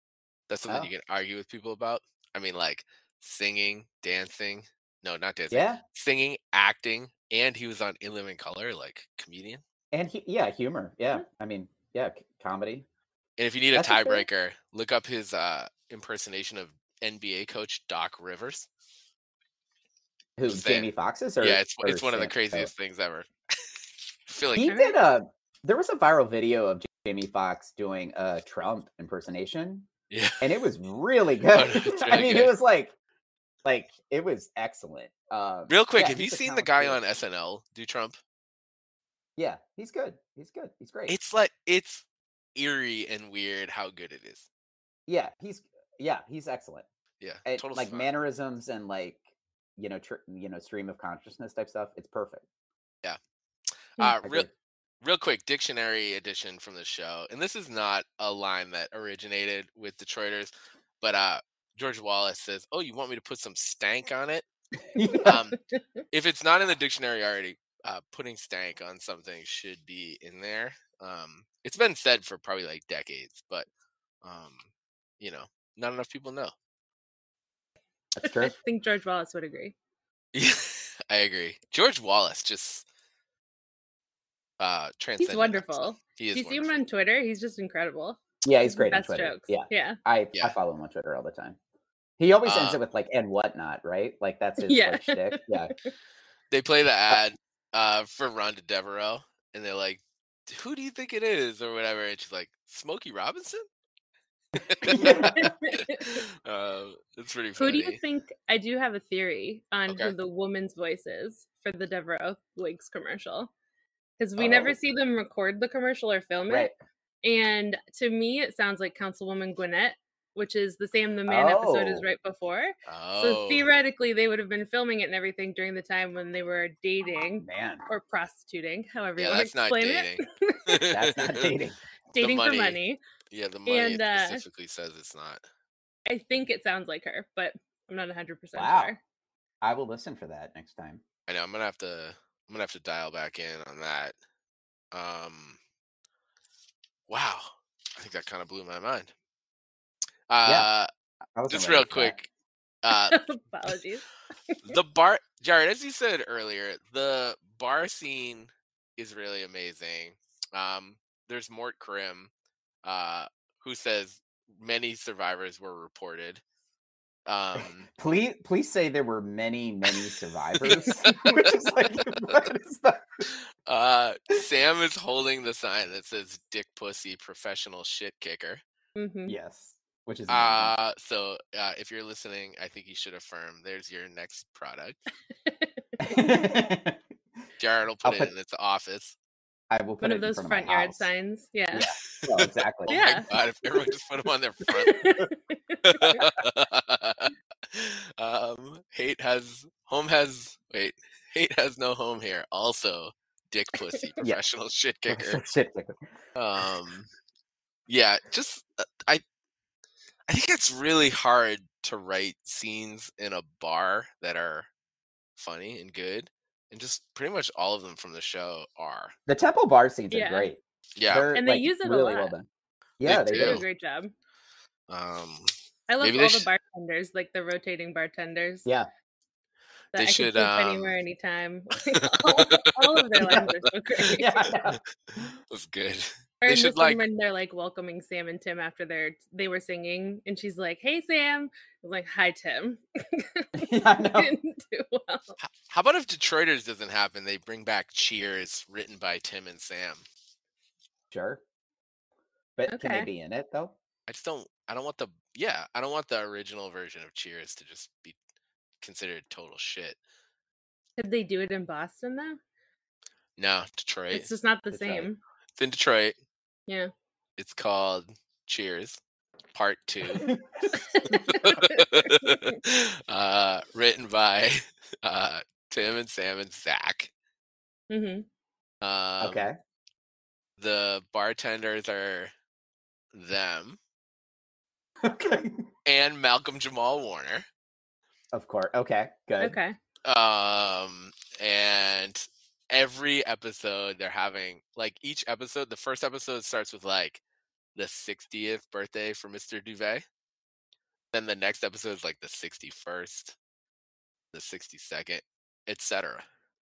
That's something Oh, you can argue with people about. I mean, like singing, dancing. No, not dancing. yeah, Singing, acting, and he was on In Living Color, like comedian. and he, yeah, humor. Yeah, I mean, yeah, c- comedy. And if you need a That's a fair. tiebreaker, look up his uh, impersonation of N B A coach Doc Rivers. Who Just saying. Jamie Foxx's Yeah, or it's or it's one of the Sam? Oh. craziest things ever. I feel like He All did right. a. There was a viral video of Jamie Foxx doing a Trump impersonation, yeah. and it was really Oh, no, good. it's I really mean, good. it was like, like it was excellent. Um, Real quick, yeah, have you he's a seen the guy talented- on S N L do Trump? Yeah, he's good. He's good. He's great. It's like it's eerie and weird how good it is. yeah, he's yeah, he's excellent. Yeah, And, total like fun. mannerisms and like you know, tr- you know, stream of consciousness type stuff. It's perfect. Yeah. Hmm. Uh, I real, agree. real quick, dictionary edition from the show, and this is not a line that originated with Detroiters, but uh, George Wallace says, "Oh, you want me to put some stank on it?" Yeah. Um, if it's not in the dictionary already, uh, putting stank on something should be in there. Um, it's been said for probably like decades, but um, you know, not enough people know. That's true. I think George Wallace would agree. Yeah, I agree. George Wallace just uh He's transcended wonderful. himself. He is Do you see him wonderful. on Twitter? He's just incredible. Yeah, He's he's the great on best Twitter. jokes. Yeah, Yeah. I I Yeah. follow him on Twitter all the time. He always ends Uh, it with like and whatnot, right? Like that's his Yeah. like shtick. Yeah. They play the ad uh for Rhonda Devereaux, and they're like, "Who do you think it is?" or whatever, and she's like, "Smokey Robinson." uh, it's pretty funny. Who do you think? I do have a theory on Okay. who the woman's voice is for the Devereaux Wigs commercial, because we never Oh. see them record the commercial or film Right. it. And to me, it sounds like Councilwoman Gwinnett, which is the Sam the Man episode is Oh. right before. Oh, So theoretically, they would have been filming it and everything during the time when they were dating Man, or prostituting, however yeah, you want to that's not explain dating. it. that's not dating. Dating money. for money. Yeah, the money And, uh, specifically says it's not. I think it sounds like her, but I'm not one hundred percent Wow. sure. I will listen for that next time. I know I'm gonna have to. I'm gonna have to dial back in on that. Um. Wow, I think that kind of blew my mind. Uh, I wasn't just ready real for that. quick. Uh, Apologies. the bar, Jared, as you said earlier, the bar scene is really amazing. Um, there's Mort Krim, uh, who says many survivors were reported. Um, Please, please say there were many, many survivors. Which is like, what is that? uh, Sam is holding the sign that says "Dick Pussy Professional Shit Kicker." hmm Yes, which is amazing. Uh, so uh, if you're listening, I think you should affirm. There's your next product. Jared will put I'll it put- in its office. I will put One it of in those front, front of my yard house. signs. Yeah. Yeah. Oh, exactly. Oh Yeah. my god! If everyone just put them on their front. um, hate has home has wait. Hate has no home here. Also, Dick Pussy Yeah. Professional Shit Kicker. Shit kicker. Um, yeah, just uh, I. I think it's really hard to write scenes in a bar that are funny and good, and just pretty much all of them from the show are. The Temple bar scenes Yeah. are great. Yeah, They're, And they like, use it a really well lot. done. Yeah, They they, They do do. a great job. um, I love Maybe all they the sh- bartenders, like the rotating bartenders. Yeah. That They I should, could think um, anywhere, anytime. all, all of their lines are so great. Yeah, I know. that's good. Or They in should this one like when they're like welcoming Sam and Tim after they're they were singing, and she's like, "Hey Sam," I was like, "Hi Tim." Yeah, I know. Didn't do well. h- how about if Detroiters doesn't happen, they bring back Cheers written by Tim and Sam. Sure. But can they Okay. be in it though? I just don't I don't want the yeah, I don't want the original version of Cheers to just be considered total shit. Did they do it in Boston though? No, Detroit. It's just not the Detroit. same. It's in Detroit. Yeah. It's called Cheers, Part Two. uh, written by uh, Tim and Sam and Zach. hmm Um, Okay. The bartenders are them Okay. and Malcolm Jamal Warner. Of course. Okay. Good. Okay. Um, and every episode they're having like each episode. The first episode starts with like the sixtieth birthday for Mister Duvet. Then the next episode is like the sixty-first, the sixty-second, et cetera.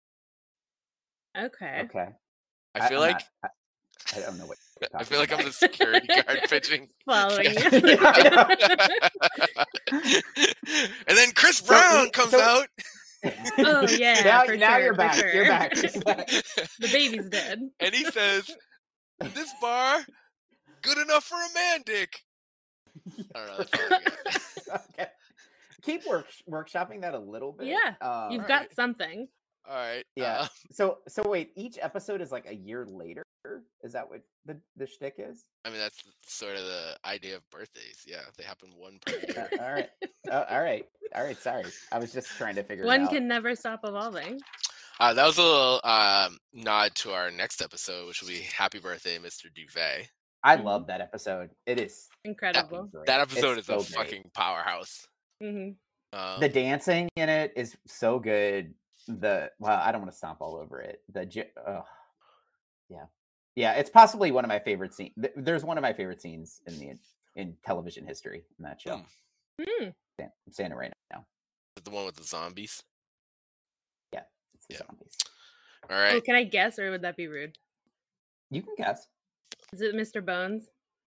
Okay. Okay. I feel I'm like not- I, I don't know what you're I talking feel like I'm about. the security guard pitching. Following Yeah. you. Yeah, I And then Chris So, Brown he- comes so- out. Oh, yeah, Now, for now sure, you're for back. You're sure. back. You're back. The baby's dead. And he says, "This bar, good enough for a man, Dick." I don't know. That's all I got. Okay. Keep work workshopping that a little bit. Yeah, Um, You've All got right. something. All right. Yeah. uh, So so wait, each episode is like a year later. Is that what the the shtick is? I mean, that's sort of the idea of birthdays. Yeah, they happen one per Uh, year. all right. Uh, all right. All right. Sorry, I was just trying to figure it One out. can never stop evolving. Uh, that was a little um, nod to our next episode, which will be "Happy Birthday, Mister Duvet." I Mhm. love that episode. It is Incredible. fucking great. That episode It's is a so great. fucking powerhouse. hmm Um, The dancing in it is so good. The well, I don't want to stomp all over it. The j- ugh. yeah, yeah, it's possibly one of my favorite scenes. There's one of my favorite scenes in the in television history in that show. Hmm. Hmm. I'm saying it right now. the one with the zombies. It's the Yeah. zombies. All Oh, right. can I guess, or would that be rude? You can guess. Is it Mister Bones?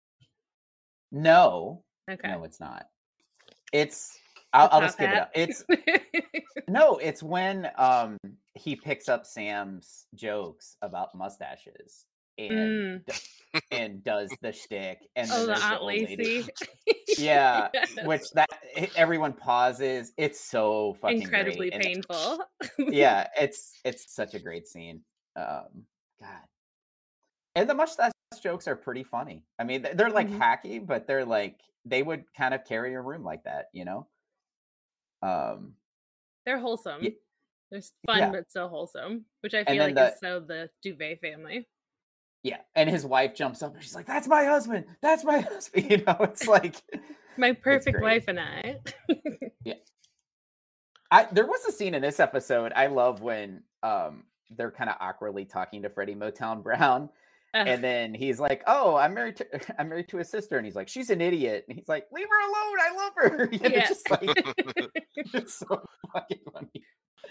No, Okay. no, it's not. It's. I'll, The I'll just top give it hat? up. It's no. It's when um he picks up Sam's jokes about mustaches and Mm. and does the shtick and then Oh, the there's Aunt old lady. Lacey. Yeah, Yes. which that everyone pauses. It's so fucking Incredibly great. And- painful. yeah, it's it's such a great scene. Um, God, and the mustache jokes are pretty funny. I mean, th- they're like Mhm. hacky, but they're like they would kind of carry a room like that, you know. Um, They're wholesome. Yeah. They're s- fun, Yeah. but so wholesome, which I And feel then like the- is so the Duvet family. yeah, and his wife jumps up and she's like, "That's my husband. That's my husband." You know, it's like My perfect great. wife and I. I there was a scene in this episode I love when um they're kind of awkwardly talking to Freddie Motown Brown. Ugh. And then he's like, "Oh, I'm married to I'm married to his sister," and he's like, "She's an idiot." And he's like, "Leave her alone. I love her." You know, Yeah. just like it's so fucking funny.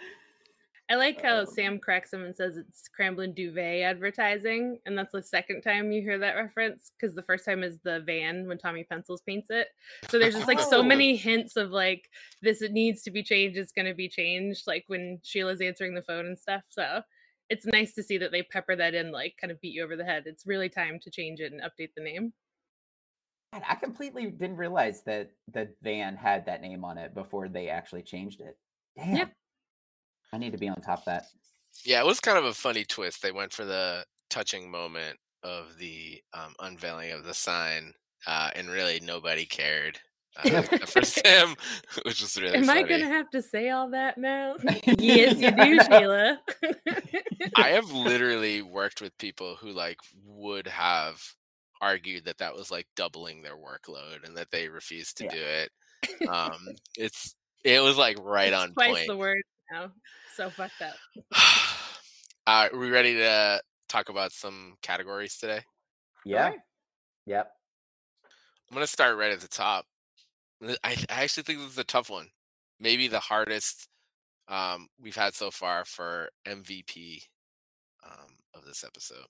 I like how Um, Sam corrects him and says it's Cramblin Duvet advertising, and that's the second time you hear that reference, because the first time is the van when Tommy Pencils paints it. So there's just like so Oh. many hints of like this it needs to be changed, it's going to be changed, like when Sheila's answering the phone and stuff. So it's nice to see that they pepper that in, like kind of beat you over the head. It's really time to change it and update the name. God, I completely didn't realize that the van had that name on it before they actually changed it. Damn. Yeah. I need to be on top of that. Yeah, it was kind of a funny twist. They went for the touching moment of the um, unveiling of the sign, uh, and really nobody cared. Uh, except for Sam, which was really Am funny. I going to have to say all that now? Yes, you do, Sheila. I have literally worked with people who like would have argued that that was like doubling their workload and that they refused to Yeah. do it. Um, it's it was like right It's on twice point. the word now. So fucked up. uh, are we ready to talk about some categories today? Yeah. Sure. Yep. I'm gonna start right at the top. I, I actually think this is a tough one. Maybe the hardest um, we've had so far for M V P um, of this episode.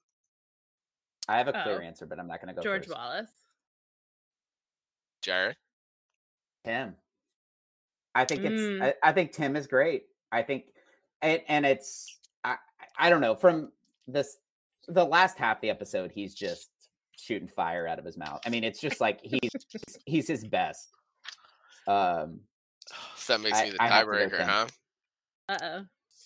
I have a clear Oh. answer, but I'm not going to go George first. Wallace. Jared? Tim. I think it's. Mm. I, I think Tim is great. I think, and, and it's. I I don't know from this the last half of the episode. He's just shooting fire out of his mouth. I mean, it's just like he's he's his best. Um. So that makes I- me the I have to go tiebreaker, Tim. huh? Uh oh.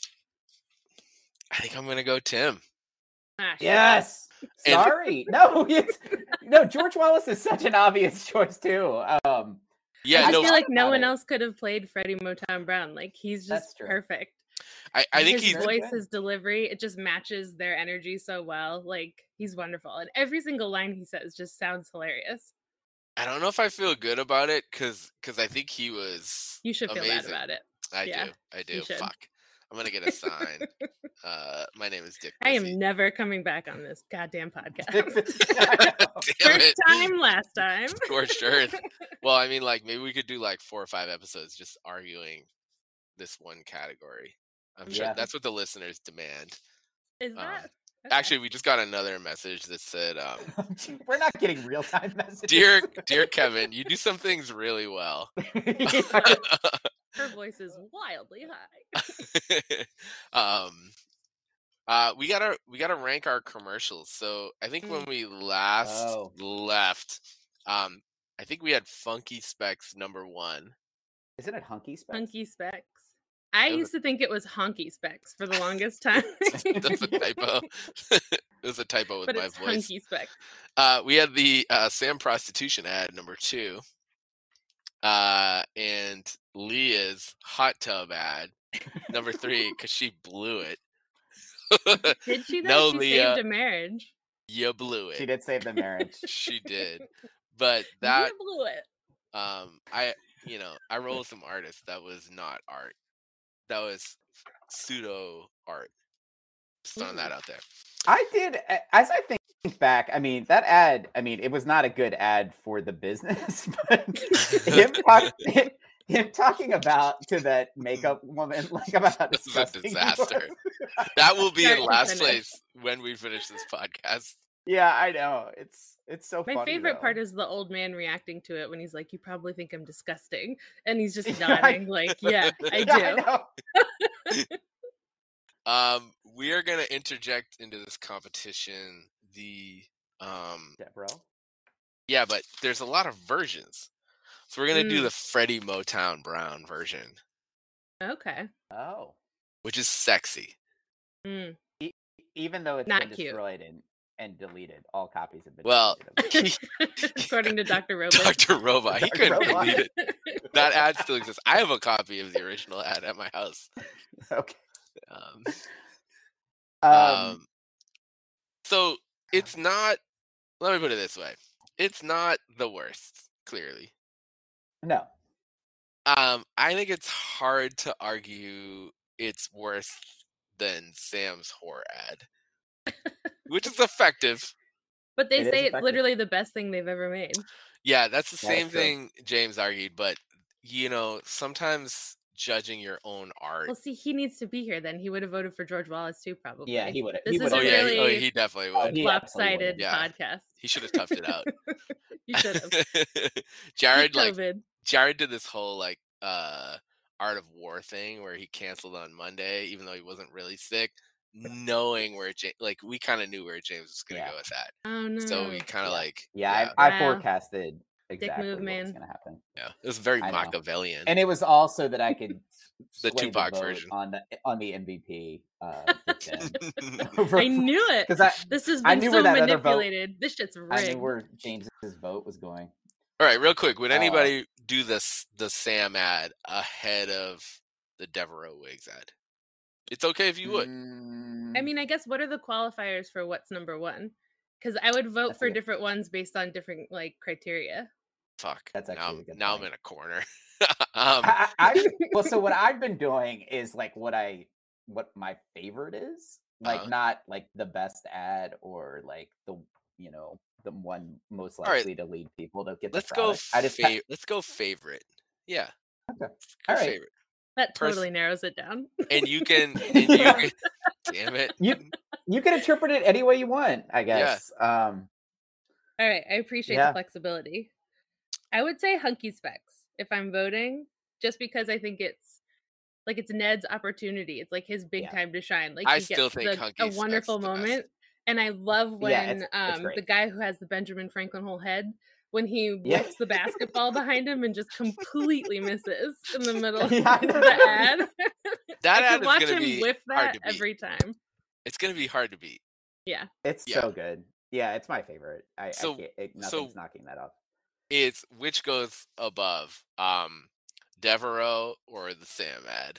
I think I'm gonna go Tim. Ah, shit. Yes. And- Sorry. no. It's, no. George Wallace is such an obvious choice too. Um. Yeah, I no, feel like no about one it. else could have played Freddie Motown Brown. Like he's That's just true. perfect. I, I think his he's very voice, good. his delivery, it just matches their energy so well. Like he's wonderful, and every single line he says just sounds hilarious. I don't know if I feel good about it because because I think he was You should feel bad amazing. about it. I Yeah, do. I do. you should. Fuck. I'm gonna get a sign. Uh, my name is Dick I Missy. am never coming back on this goddamn podcast. Damn First it. time, last time. Scorched earth. Well, I mean, like maybe we could do like four or five episodes just arguing this one category. I'm sure Yeah. that's what the listeners demand. Is that? Um, Okay. Actually, we just got another message that said, um, We're not getting real time messages. "Dear, dear Kevin, you do some things really well." Yeah. Her voice is wildly high. um, uh, we gotta we gotta rank our commercials. So I think when Mm. we last Oh. left, um, I think we had Funky Specs number one. Isn't it Hunky Specs? Hunky Specs. I It was- used to think it was Honky Specs for the longest time. That's a typo. It was a typo with but my it's voice. Hunky Specs. Uh, we had the uh, Sam prostitution ad number two, uh, and Leah's hot tub ad number three because she blew it. Did she though? No, she Leah. saved a marriage. You blew it. She did save the marriage. She did. But that You blew it. um I you know, I rolled with some artists that was not art. That was pseudo art. Just throwing that out there. I did, a- as I think back, I mean, that ad, I mean, it was not a good ad for the business, but him, talk, him talking about to that makeup woman, like about how This is a disgusting he was. disaster. That will be Start in to last finish. place when we finish this podcast. Yeah, I know. It's it's so My funny. favorite though. part is the old man reacting to it when he's like, "You probably think I'm disgusting," and he's just Yeah, I- nodding, like, "Yeah, I do." Yeah, I know. Um, we are gonna interject into this competition the um Deborah. yeah, but there's a lot of versions. So we're gonna do Mm. the Freddie Motown Brown version, Okay. Oh. which is sexy. Mm. Even though it's Not been cute. destroyed and, and deleted, all copies have been Well, deleted. According to Doctor Robot. Doctor Robot, he Doctor couldn't Robot. delete it. That ad still exists. I have a copy of the original ad at my house. Okay. Um, Um, um, so it's not. Let me put it this way: it's not the worst. Clearly, no. um, I think it's hard to argue it's worse than Sam's whore ad, which is effective. But they It is say it's effective. literally the best thing they've ever made. Yeah, that's the That is same true. thing James argued, but you know, sometimes judging your own art. Well, see, he needs to be here then. He would have voted for George Wallace too, probably. Yeah, he would have. This he is Oh a would've- yeah, he, oh, really he definitely Oh, would. he- lopsided Yeah. podcast. He should have toughed it out. You should have. Jared like COVID. Jared did this whole like uh Art of War thing where he canceled on Monday, even though he wasn't really sick, knowing where James, like we kind of knew where James was gonna Yeah. go with that. Oh no. So we kind of Yeah. like Yeah, I, I Wow. forecasted exactly move, what was man. going to happen, yeah, it was very I know. Machiavellian. and it was also that I could The sway Tupac vote version. on the on the M V P. Uh, I knew it. because I This has I been knew so where that other vote- manipulated. This shit's I rigged. knew where James's vote was going. All right, real quick, would Uh, anybody do this the Sam ad ahead of the Devereaux Wigs ad? It's okay if you would. Mm, I mean, I guess what are the qualifiers for what's number one? Because I would vote That's a for good- different ones based on different like criteria. Fuck. That's now, actually a I'm- good now I'm point. in a corner. um, I, I, I well, so what I've been doing is like what I what my favorite is, like Uh-huh. not like the best ad or like the you know the one most All right. likely to lead people to get the let's go. product. I just Fa- let's go favorite. Yeah. Okay. Let's go All right. favorite. That Pers- totally narrows it down. And you can. And you can damn it. you you can interpret it any way you want, I guess. Um, All right, I appreciate Yeah. the flexibility. I would say Hunky Specs if I'm voting, just because I think it's like it's Ned's opportunity. It's like his big Yeah. time to shine. Like I he still gets think the, Hunky a Specs wonderful is the best. moment, and I love when Yeah, it's- it's um great. the guy who has the Benjamin Franklin whole head when he Yeah. whips the basketball behind him and just completely misses in the middle Yeah, I of know. the ad. That I ad could is watch gonna him be whip hard that to beat. every time. It's gonna be hard to beat. Yeah. it's Yeah. so good. Yeah, it's my favorite. I, So- I can't, it, so- nothing's knocking that off. It's which goes above, um, Devereaux or the Sam ad.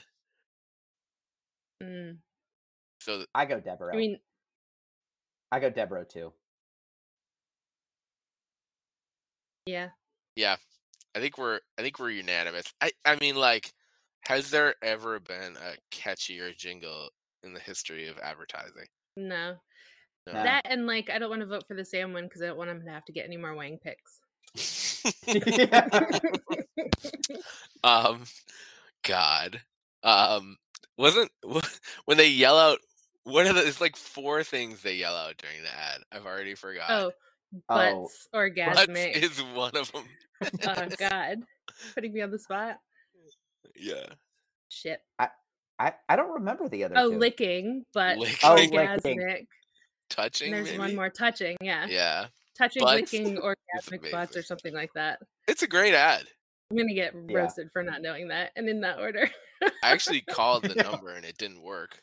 Mm. So I go Deborah. I mean, I go Deborah too. yeah. yeah, I think we're I think we're unanimous. I I mean like Has there ever been a catchier jingle in the history of advertising? No. No. That and like I don't want to vote for the Sam one because I don't want him to have to get any more Wang picks. um, God, um, wasn't when they yell out. What are the? It's like four things they yell out during the ad. I've already forgot. Oh, butts Oh, orgasmic. Butts is one of them. Oh God, putting me on the spot. Yeah. Shit. I, I I don't remember the other Oh, two. licking, but Licking. Oh, orgasmic. licking. Touching. And there's maybe? one more, touching. Yeah. Yeah. Touching, Butts licking, is orgasmic butts, or amazing. something like that. It's a great ad. I'm gonna get Yeah. roasted for not knowing that, and in that order. I actually called the Yeah. number and it didn't work.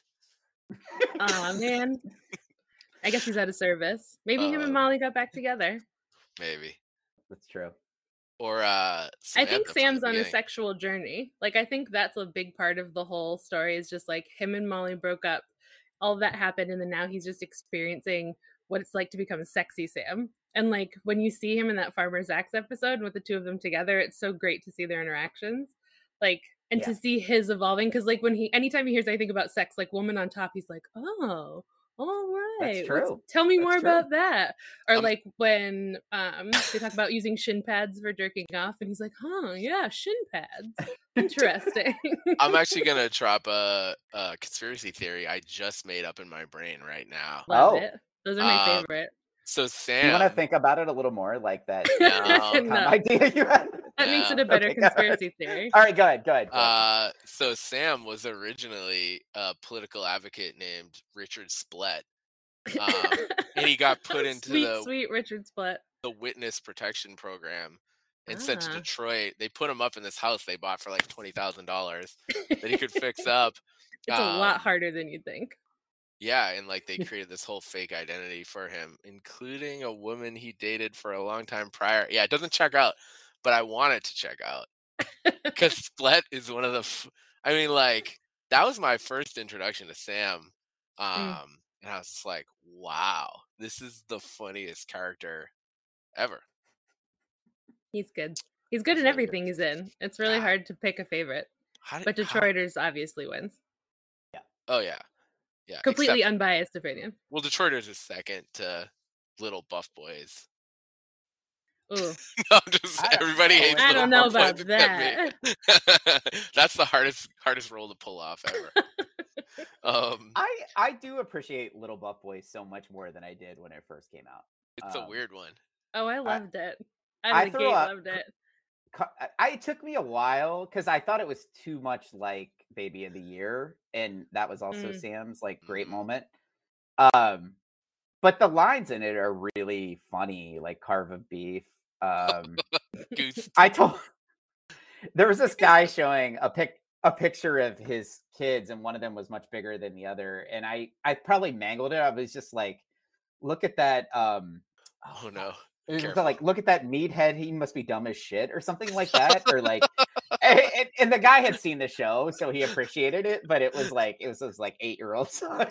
Aw, man. I guess he's out of service. Maybe him and Um, Molly got back together. Maybe. That's true. Or uh I think Samantha from Sam's the on a beginning. sexual journey. Like, I think that's a big part of the whole story is just like him and Molly broke up. All of that happened, and then now he's just experiencing what it's like to become a sexy Sam. And like when you see him in that Farmer Zach's episode with the two of them together, it's so great to see their interactions. Like, and Yeah. to see his evolving. Because like when he, anytime he hears anything about sex, like Woman on Top, he's like, oh, all right. That's What's- true. tell me That's more true. about that. Or Um, like when um they talk about using shin pads for jerking off, and he's like, huh, yeah, shin pads. Interesting. I'm actually gonna drop a, a conspiracy theory I just made up in my brain right now. Love Oh. it. Those are my Um, favorite. So Do Sam, you want to think about it a little more, like that No. sitcom No. idea you had? That makes it no. a better Okay, go ahead. conspiracy theory. All right, go ahead. Go ahead. Go ahead. uh, so Sam was originally a political advocate named Richard Splett, um, and he got put into sweet, the sweet Richard Splett. the witness protection program and sent to Ah. Detroit. They put him up in this house they bought for like twenty thousand dollars that he could fix up. It's a lot Um, harder than you'd think. Yeah, and like they created this whole fake identity for him, including a woman he dated for a long time prior. Yeah, it doesn't check out, but I want it to check out because Splett is one of the. F- I mean, like that was my first introduction to Sam, um, Mm. and I was just like, "Wow, this is the funniest character ever." He's good. He's good He's in really good. everything he's in. It's really Ah. hard to pick a favorite. How did, But how- Detroiters obviously wins. oh yeah, yeah. Completely except- unbiased opinion. well, Detroiters is second to Little Buff Boys. Ooh. No, I'm just I don't everybody know. hates. I Little don't know Buff Boys about except me. That's the hardest hardest role to pull off ever. um, I I do appreciate Little Buff Boys so much more than I did when it first came out. it's a um, weird one. Oh, I loved it. I Out of the threw gate, up- loved it. Co- I- I it took me a while because I thought it was too much like Baby of the Year, and that was also Mm. Sam's like great Mhm. moment. Um, but the lines in it are really funny, like carve of beef. Um, Goose. I told there was this guy showing a pic a picture of his kids, and one of them was much bigger than the other, and I I probably mangled it. I was just like, look at that. Um, Oh no. it was Careful. like, look at that meathead. He must be dumb as shit, or something like that, or like. and, and- and the guy had seen the show, so he appreciated it. But it was like it was his like eight year old son.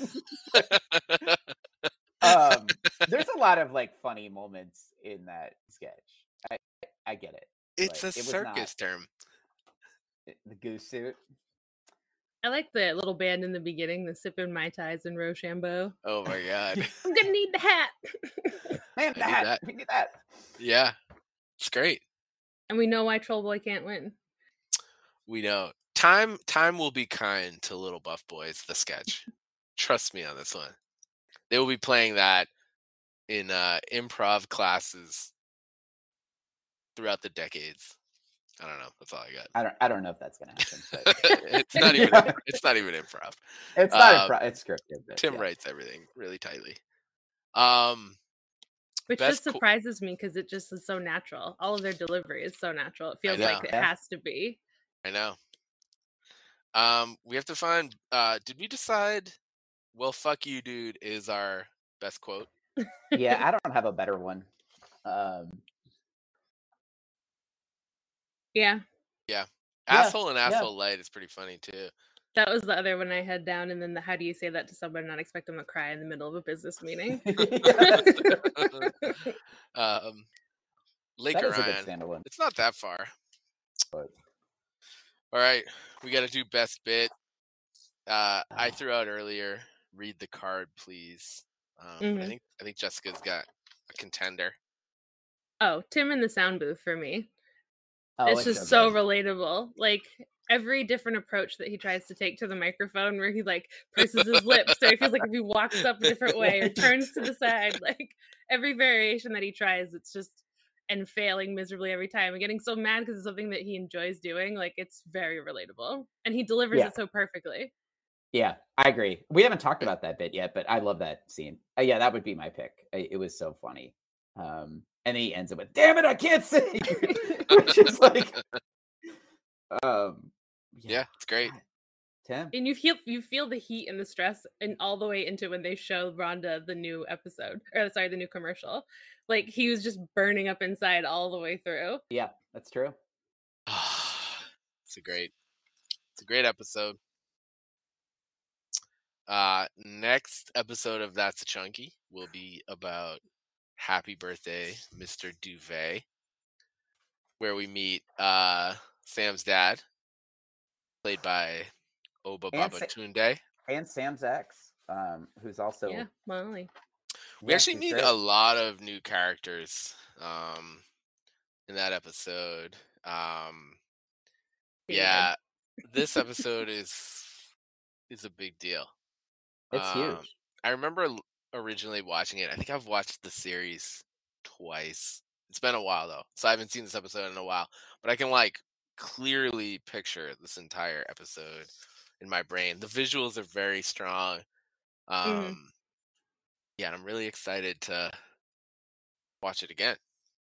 um, there's a lot of like funny moments in that sketch. I I get it. It's But a it was circus term. The goose suit. I like the little band in the beginning, the sipping Mai Tais and Rochambeau. Oh my god. I'm gonna need the hat. Man, I knew that, that. we need that. Yeah. It's great. And we know why Troll Boy can't win. We know. Time time will be kind to Little Buff Boys, the sketch. Trust me on this one. They will be playing that in uh, improv classes throughout the decades. I don't know. That's all I got. I don't. I don't know if that's gonna happen. But it's not even. Yeah. It's not even improv. it's not. Uh, a pro- it's scripted. But Tim yeah. writes everything really tightly. Um, Which Best just co- surprises me because it just is so natural. All of their delivery is so natural. It feels know. like it Yeah. has to be. I know. Um, we have to find. Uh, did we decide? Well, fuck you, dude, is our best quote. Yeah, I don't have a better one. Um, Yeah, Yeah, Asshole and yeah. asshole light is pretty funny too. that was the other one I had down. And then the how do you say that to someone and not expect them to cry in the middle of a business meeting? um, Lake that is a good Orion. standalone. It's not that far. But All right, we got to do best bit. Uh, I threw out earlier. Read the card, please. Um, Mhm. I think I think Jessica's got a contender. Oh, Tim in the sound booth for me. Oh, It's it's just so so good. relatable. Like every different approach that he tries to take to the microphone, where he like purses his lips, so it feels like if he walks up a different way or turns to the side, like every variation that he tries, it's just and failing miserably every time and getting so mad because it's something that he enjoys doing. Like it's very relatable, and he delivers Yeah. it so perfectly. Yeah, I agree. We haven't talked about that bit yet, but I love that scene. Uh, yeah, that would be my pick. I, it was so funny. Um, and then he ends it with, "Damn it, I can't sing," which is like, um, yeah, Yeah, it's great. God, Tim. And you feel you feel the heat and the stress, and all the way into when they show Rhonda the new episode, or sorry, the new commercial. Like he was just burning up inside all the way through. Yeah, that's true. It's a great, it's a great episode. Uh, next episode of That's a Chunky will be about Happy Birthday, Mister Duvet, where we meet uh, Sam's dad, played by Oba And, Sa- Babatunde. and Sam's ex, um, who's also Yeah, Molly. We yeah, actually she's meet great. a lot of new characters um, in that episode. Um, David. yeah, this episode is is a big deal. It's Um, huge. I remember l- originally watching it. I think I've watched the series twice. It's been a while though, so I haven't seen this episode in a while. But I can like clearly picture this entire episode in my brain. The visuals are very strong. Um, Mhm. Yeah, and I'm really excited to watch it again.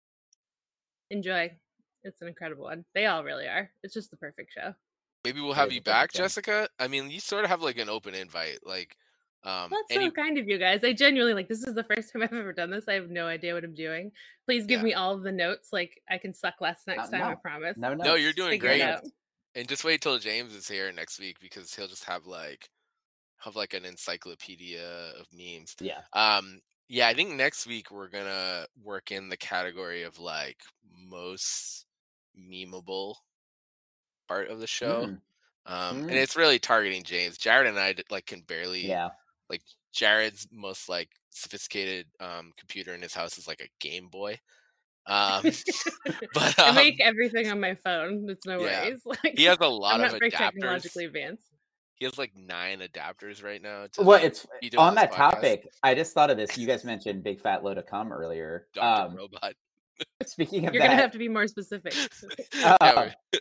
Enjoy. It's an incredible one. They all really are. It's just the perfect show. Maybe we'll It have is you a perfect back, show. Jessica. I mean, you sort of have like an open invite. Like, um, Well, that's any so kind of you guys. I genuinely like this is the first time I've ever done this. I have no idea what I'm doing. Please give Yeah. me all of the notes. Like I can suck less next Uh, time. I no. promise. No, no, no, you're doing Figure it great. out. And just wait till James is here next week because he'll just have like have like an encyclopedia of memes. Yeah. Um, yeah, I think next week we're gonna work in the category of like most memeable part of the show. Mm. Um, Mm. and it's really targeting James. Jared and I d- like can barely Yeah. like Jared's most like sophisticated um computer in his house is like a Game Boy. Um, but I um, make everything on my phone. It's no yeah. worries. Like he has a lot I'm of not very adapters. technologically advanced. He has like nine adapters right now. To, Well, like, it's be doing on this that podcast. topic. I just thought of this. You guys mentioned Big Fat Load of Cum earlier. Doctor Um, Robot. speaking of You're that, gonna have to be more specific. uh, Yeah, we-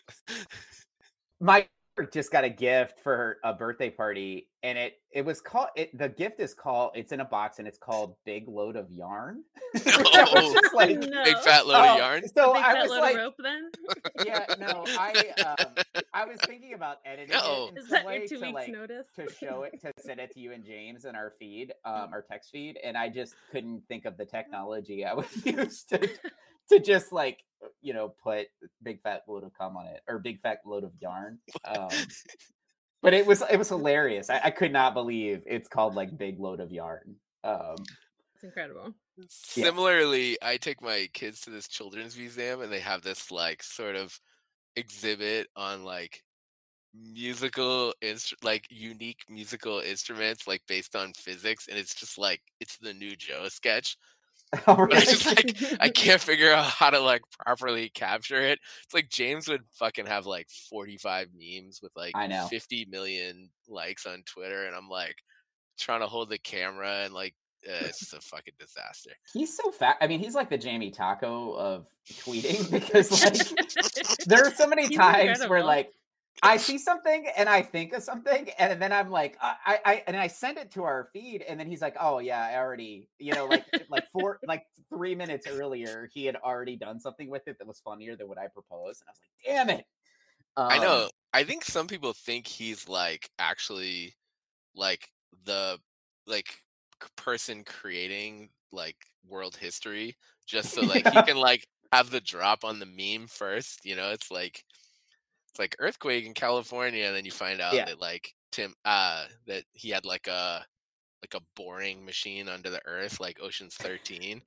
my just got a gift for a birthday party, and it it was called it. The gift is called. It's in a box, and it's called Big Load of Yarn. Which I was just like, No. Big fat load oh, of yarn. So Big I fat was load like, of rope then? yeah, no, I um, I was thinking about editing No. it in Is some that way your two to weeks like notice? to show it to send it to you and James in our feed, um, our text feed, and I just couldn't think of the technology I would use to to just like you know put big fat load of cum on it or big fat load of yarn. Um, but it was it was hilarious. I, I could not believe it's called like big load of yarn. Um, It's incredible. Yeah. Similarly, I take my kids to this children's museum and they have this like sort of exhibit on like musical instru- like unique musical instruments like based on physics, and it's just like it's the new Joe sketch. all But I right. just like I can't figure out how to like properly capture it. It's like James would fucking have like forty-five memes with like I know. fifty million likes on Twitter, and I'm like trying to hold the camera and like uh, it's just a fucking disaster. He's so fat. I mean, he's like the Jamie Taco of tweeting because like there are so many He's times where incredible. like I see something and I think of something and then I'm like I, I I and I send it to our feed and then he's like, oh yeah, I already you know like like four like three minutes earlier he had already done something with it that was funnier than what I proposed and I was like, damn it. Um, I know. I think some people think he's like actually like the like c- person creating like world history just so like he Yeah. can like have the drop on the meme first, you know? It's like it's like earthquake in California, and then you find out Yeah. that like Tim uh that he had like a like a boring machine under the earth like Ocean's thirteen.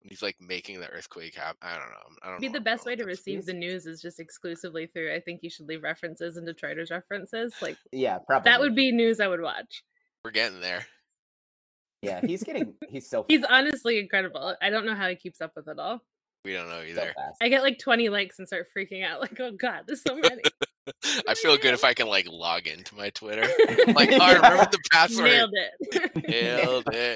He's like making the earthquake happen. I don't know. I don't Be know the what best I'm way to going with receive He's- the news is just exclusively through I think you should leave references and Detroiters references. Like Yeah, probably. that would be news I would watch. We're getting there. Yeah, he's getting. He's so. He's honestly incredible. I don't know how he keeps up with it all. We don't know so either. fast. I get like twenty likes and start freaking out. Like, oh god, there's so many. I feel good if I can like log into my Twitter. Like, oh, I remember the password. Nailed it. Nailed it.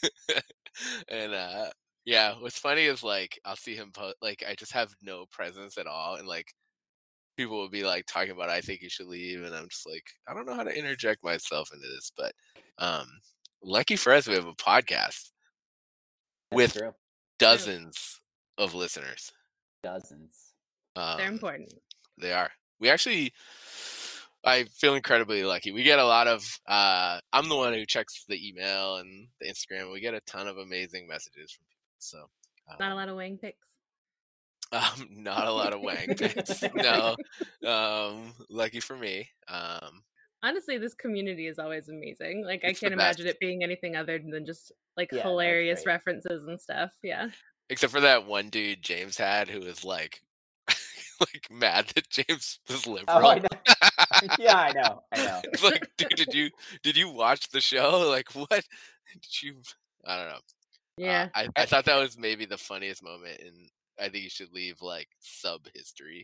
And uh yeah, what's funny is like I'll see him post like I just have no presence at all, and like people will be like talking about I think you should leave, and I'm just like I don't know how to interject myself into this, but um lucky for us we have a podcast That's with true. dozens of listeners. Dozens. Um, They're important. They are. We actually, I feel incredibly lucky. We get a lot of, uh, I'm the one who checks the email and the Instagram. We get a ton of amazing messages from people. So, um, Not a lot of wang pics. um, not a lot of wang pics. No. Um, lucky for me. Um, Honestly, this community is always amazing. Like, It's I the can't imagine best. it being anything other than just like Yeah, no, it's hilarious great. references and stuff. Yeah. except for that one dude James had who was like, like mad that James was liberal. Oh, I know. Yeah, I know. I know. It's like, dude, did you did you watch the show? Like, what did you? I don't know. Yeah. Uh, I, I thought that was maybe the funniest moment, and I think you should leave like sub history.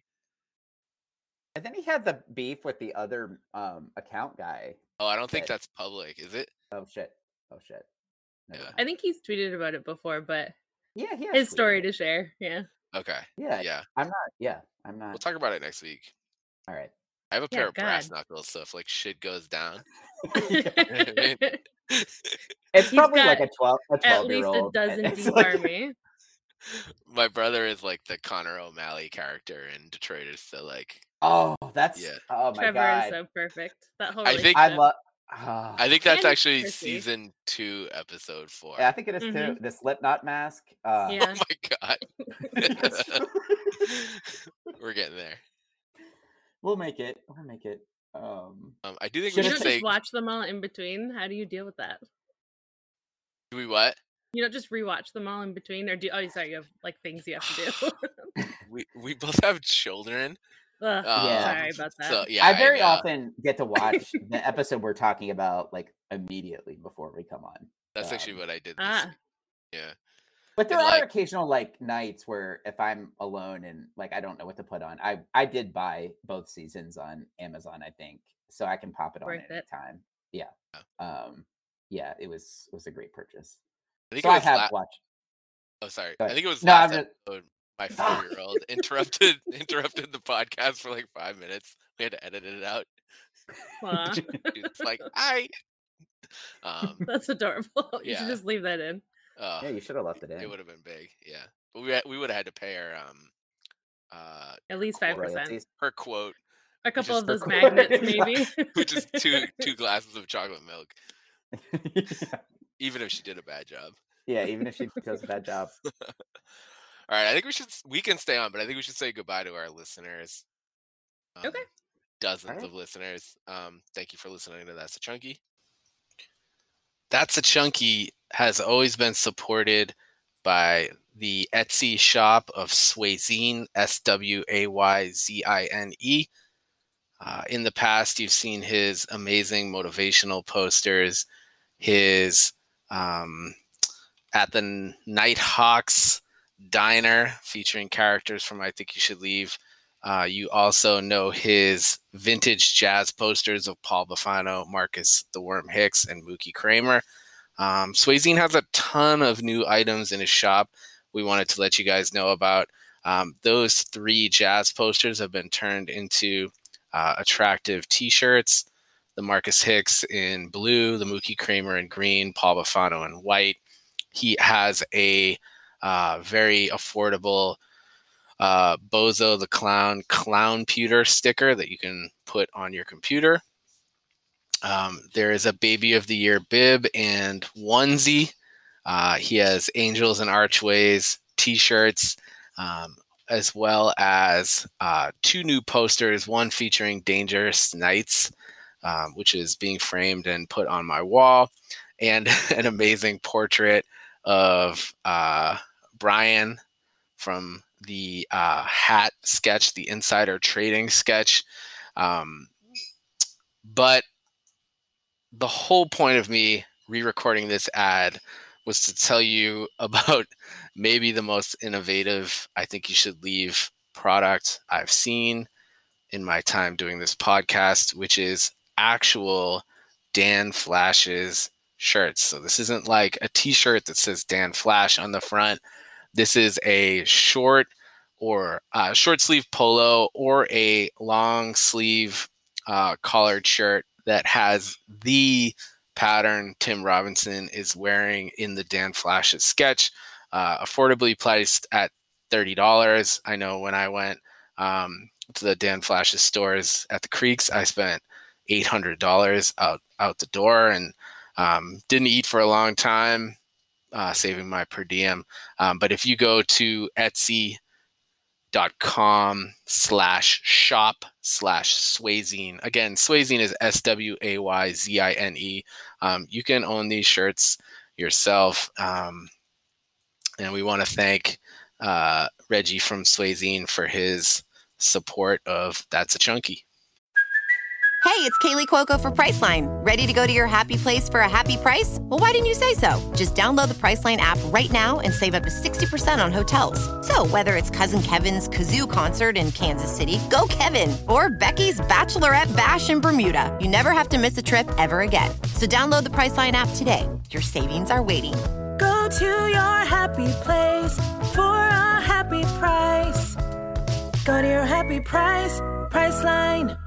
And then he had the beef with the other um account guy. Oh, I don't think Okay. that's public, is it? Oh shit. Oh shit. Never Yeah. mind. I think he's tweeted about it before, but Yeah, he has his tweeted story it. to share. Yeah. Okay. Yeah, Yeah. I'm not. Yeah, I'm not. We'll talk about it next week. All right. I have a Yeah, pair of brass God. knuckles, so if like shit goes down, It's He's probably like got a twelve, a At twelve year least a old. dozen It's deep like- army. my brother is like the Connor O'Malley character in Detroiters, so like Oh, that's. Yeah. Oh my Trevor god. is so perfect. That whole I relationship. think- I love. I think that's And actually Chrissy. season two, episode four. Yeah, I think it is too. Mhm. The Slipknot mask. Uh, Yeah. Oh my god. We're getting there. we'll make it. We'll make it. Um, Um, I do think Should we You it should don't say just watch them all in between. How do you deal with that? do we what? You don't just rewatch them all in between, or do? Oh, sorry, you have like things you have to do. We we both have children. Ugh, Yeah. Sorry about that. So yeah, I very know. often get to watch the episode we're talking about like immediately before we come on. That's actually um, what I did. This Ah. week. Yeah. But there And, are like- occasional like nights where if I'm alone and like I don't know what to put on, I I did buy both seasons on Amazon, I think, so I can pop it on Worth it. anytime. Yeah. Um. Yeah, it was it was a great purchase. I think So it I was have la- watched. Oh, sorry. Go I ahead. think it was No, last I'm just- episode. My four-year-old interrupted interrupted the podcast for like five minutes. We had to edit it out. Aw, It's like I. Um. that's adorable. You Yeah. should just leave that in. Uh, Yeah, you should have left it in. it would have been big. Yeah, but we had, we would have had to pay her um, uh, At least five percent. Royalties. her quote, A couple is of those for- magnets, maybe. which is two two glasses of chocolate milk. Even if she did a bad job. Yeah, even if she does a bad job. All right, I think we should we can stay on, but I think we should say goodbye to our listeners. Um, Okay. Dozens Alright. of listeners. Um, thank you for listening to That's a Chunky. That's a Chunky has always been supported by the Etsy shop of Swayzine, S W A Y Z I N E. Uh, in the past, you've seen his amazing motivational posters, his um, at the Nighthawks Diner featuring characters from I Think You Should Leave. Uh, you also know his vintage jazz posters of Paul Bufano, Marcus the Worm Hicks, and Mookie Kramer. Um, Swayzine has a ton of new items in his shop we wanted to let you guys know about. Um, those three jazz posters have been turned into uh, attractive t-shirts. The Marcus Hicks in blue, the Mookie Kramer in green, Paul Bufano in white. He has a uh, very affordable uh, Bozo the Clown Clown Pewter sticker that you can put on your computer. Um, there is a Baby of the Year bib and onesie. Uh, he has Angels and Archways t-shirts, um, as well as uh, two new posters, one featuring Dangerous Nights, um, which is being framed and put on my wall, and an amazing portrait of uh, Brian from the uh, hat sketch, the insider trading sketch. Um, but the whole point of me re-recording this ad was to tell you about maybe the most innovative, I think you should leave product I've seen in my time doing this podcast, which is actual Dan Flash's shirts. So this isn't like a t-shirt that says Dan Flash on the front. This is a short or uh, short sleeve polo or a long sleeve uh, collared shirt that has the pattern Tim Robinson is wearing in the Dan Flash's sketch, uh, affordably priced at thirty dollars. I know when I went um, to the Dan Flash's stores at the Creeks, I spent eight hundred dollars out, out the door and um, didn't eat for a long time, uh, saving my per diem. Um, but if you go to Etsy, dot com slash shop slash Swayzine. Again, Swayzine is S W A Y Z I N E. Um, you can own these shirts yourself. Um, and we want to thank uh, Reggie from Swayzine for his support of That's a Chunky. Hey, it's Kaylee Cuoco for Priceline. Ready to go to your happy place for a happy price? Well, why didn't you say so? Just download the Priceline app right now and save up to sixty percent on hotels. So whether it's Cousin Kevin's Kazoo Concert in Kansas City, go Kevin, or Becky's Bachelorette Bash in Bermuda, you never have to miss a trip ever again. So download the Priceline app today. Your savings are waiting. Go to your happy place for a happy price. Go to your happy price, Priceline.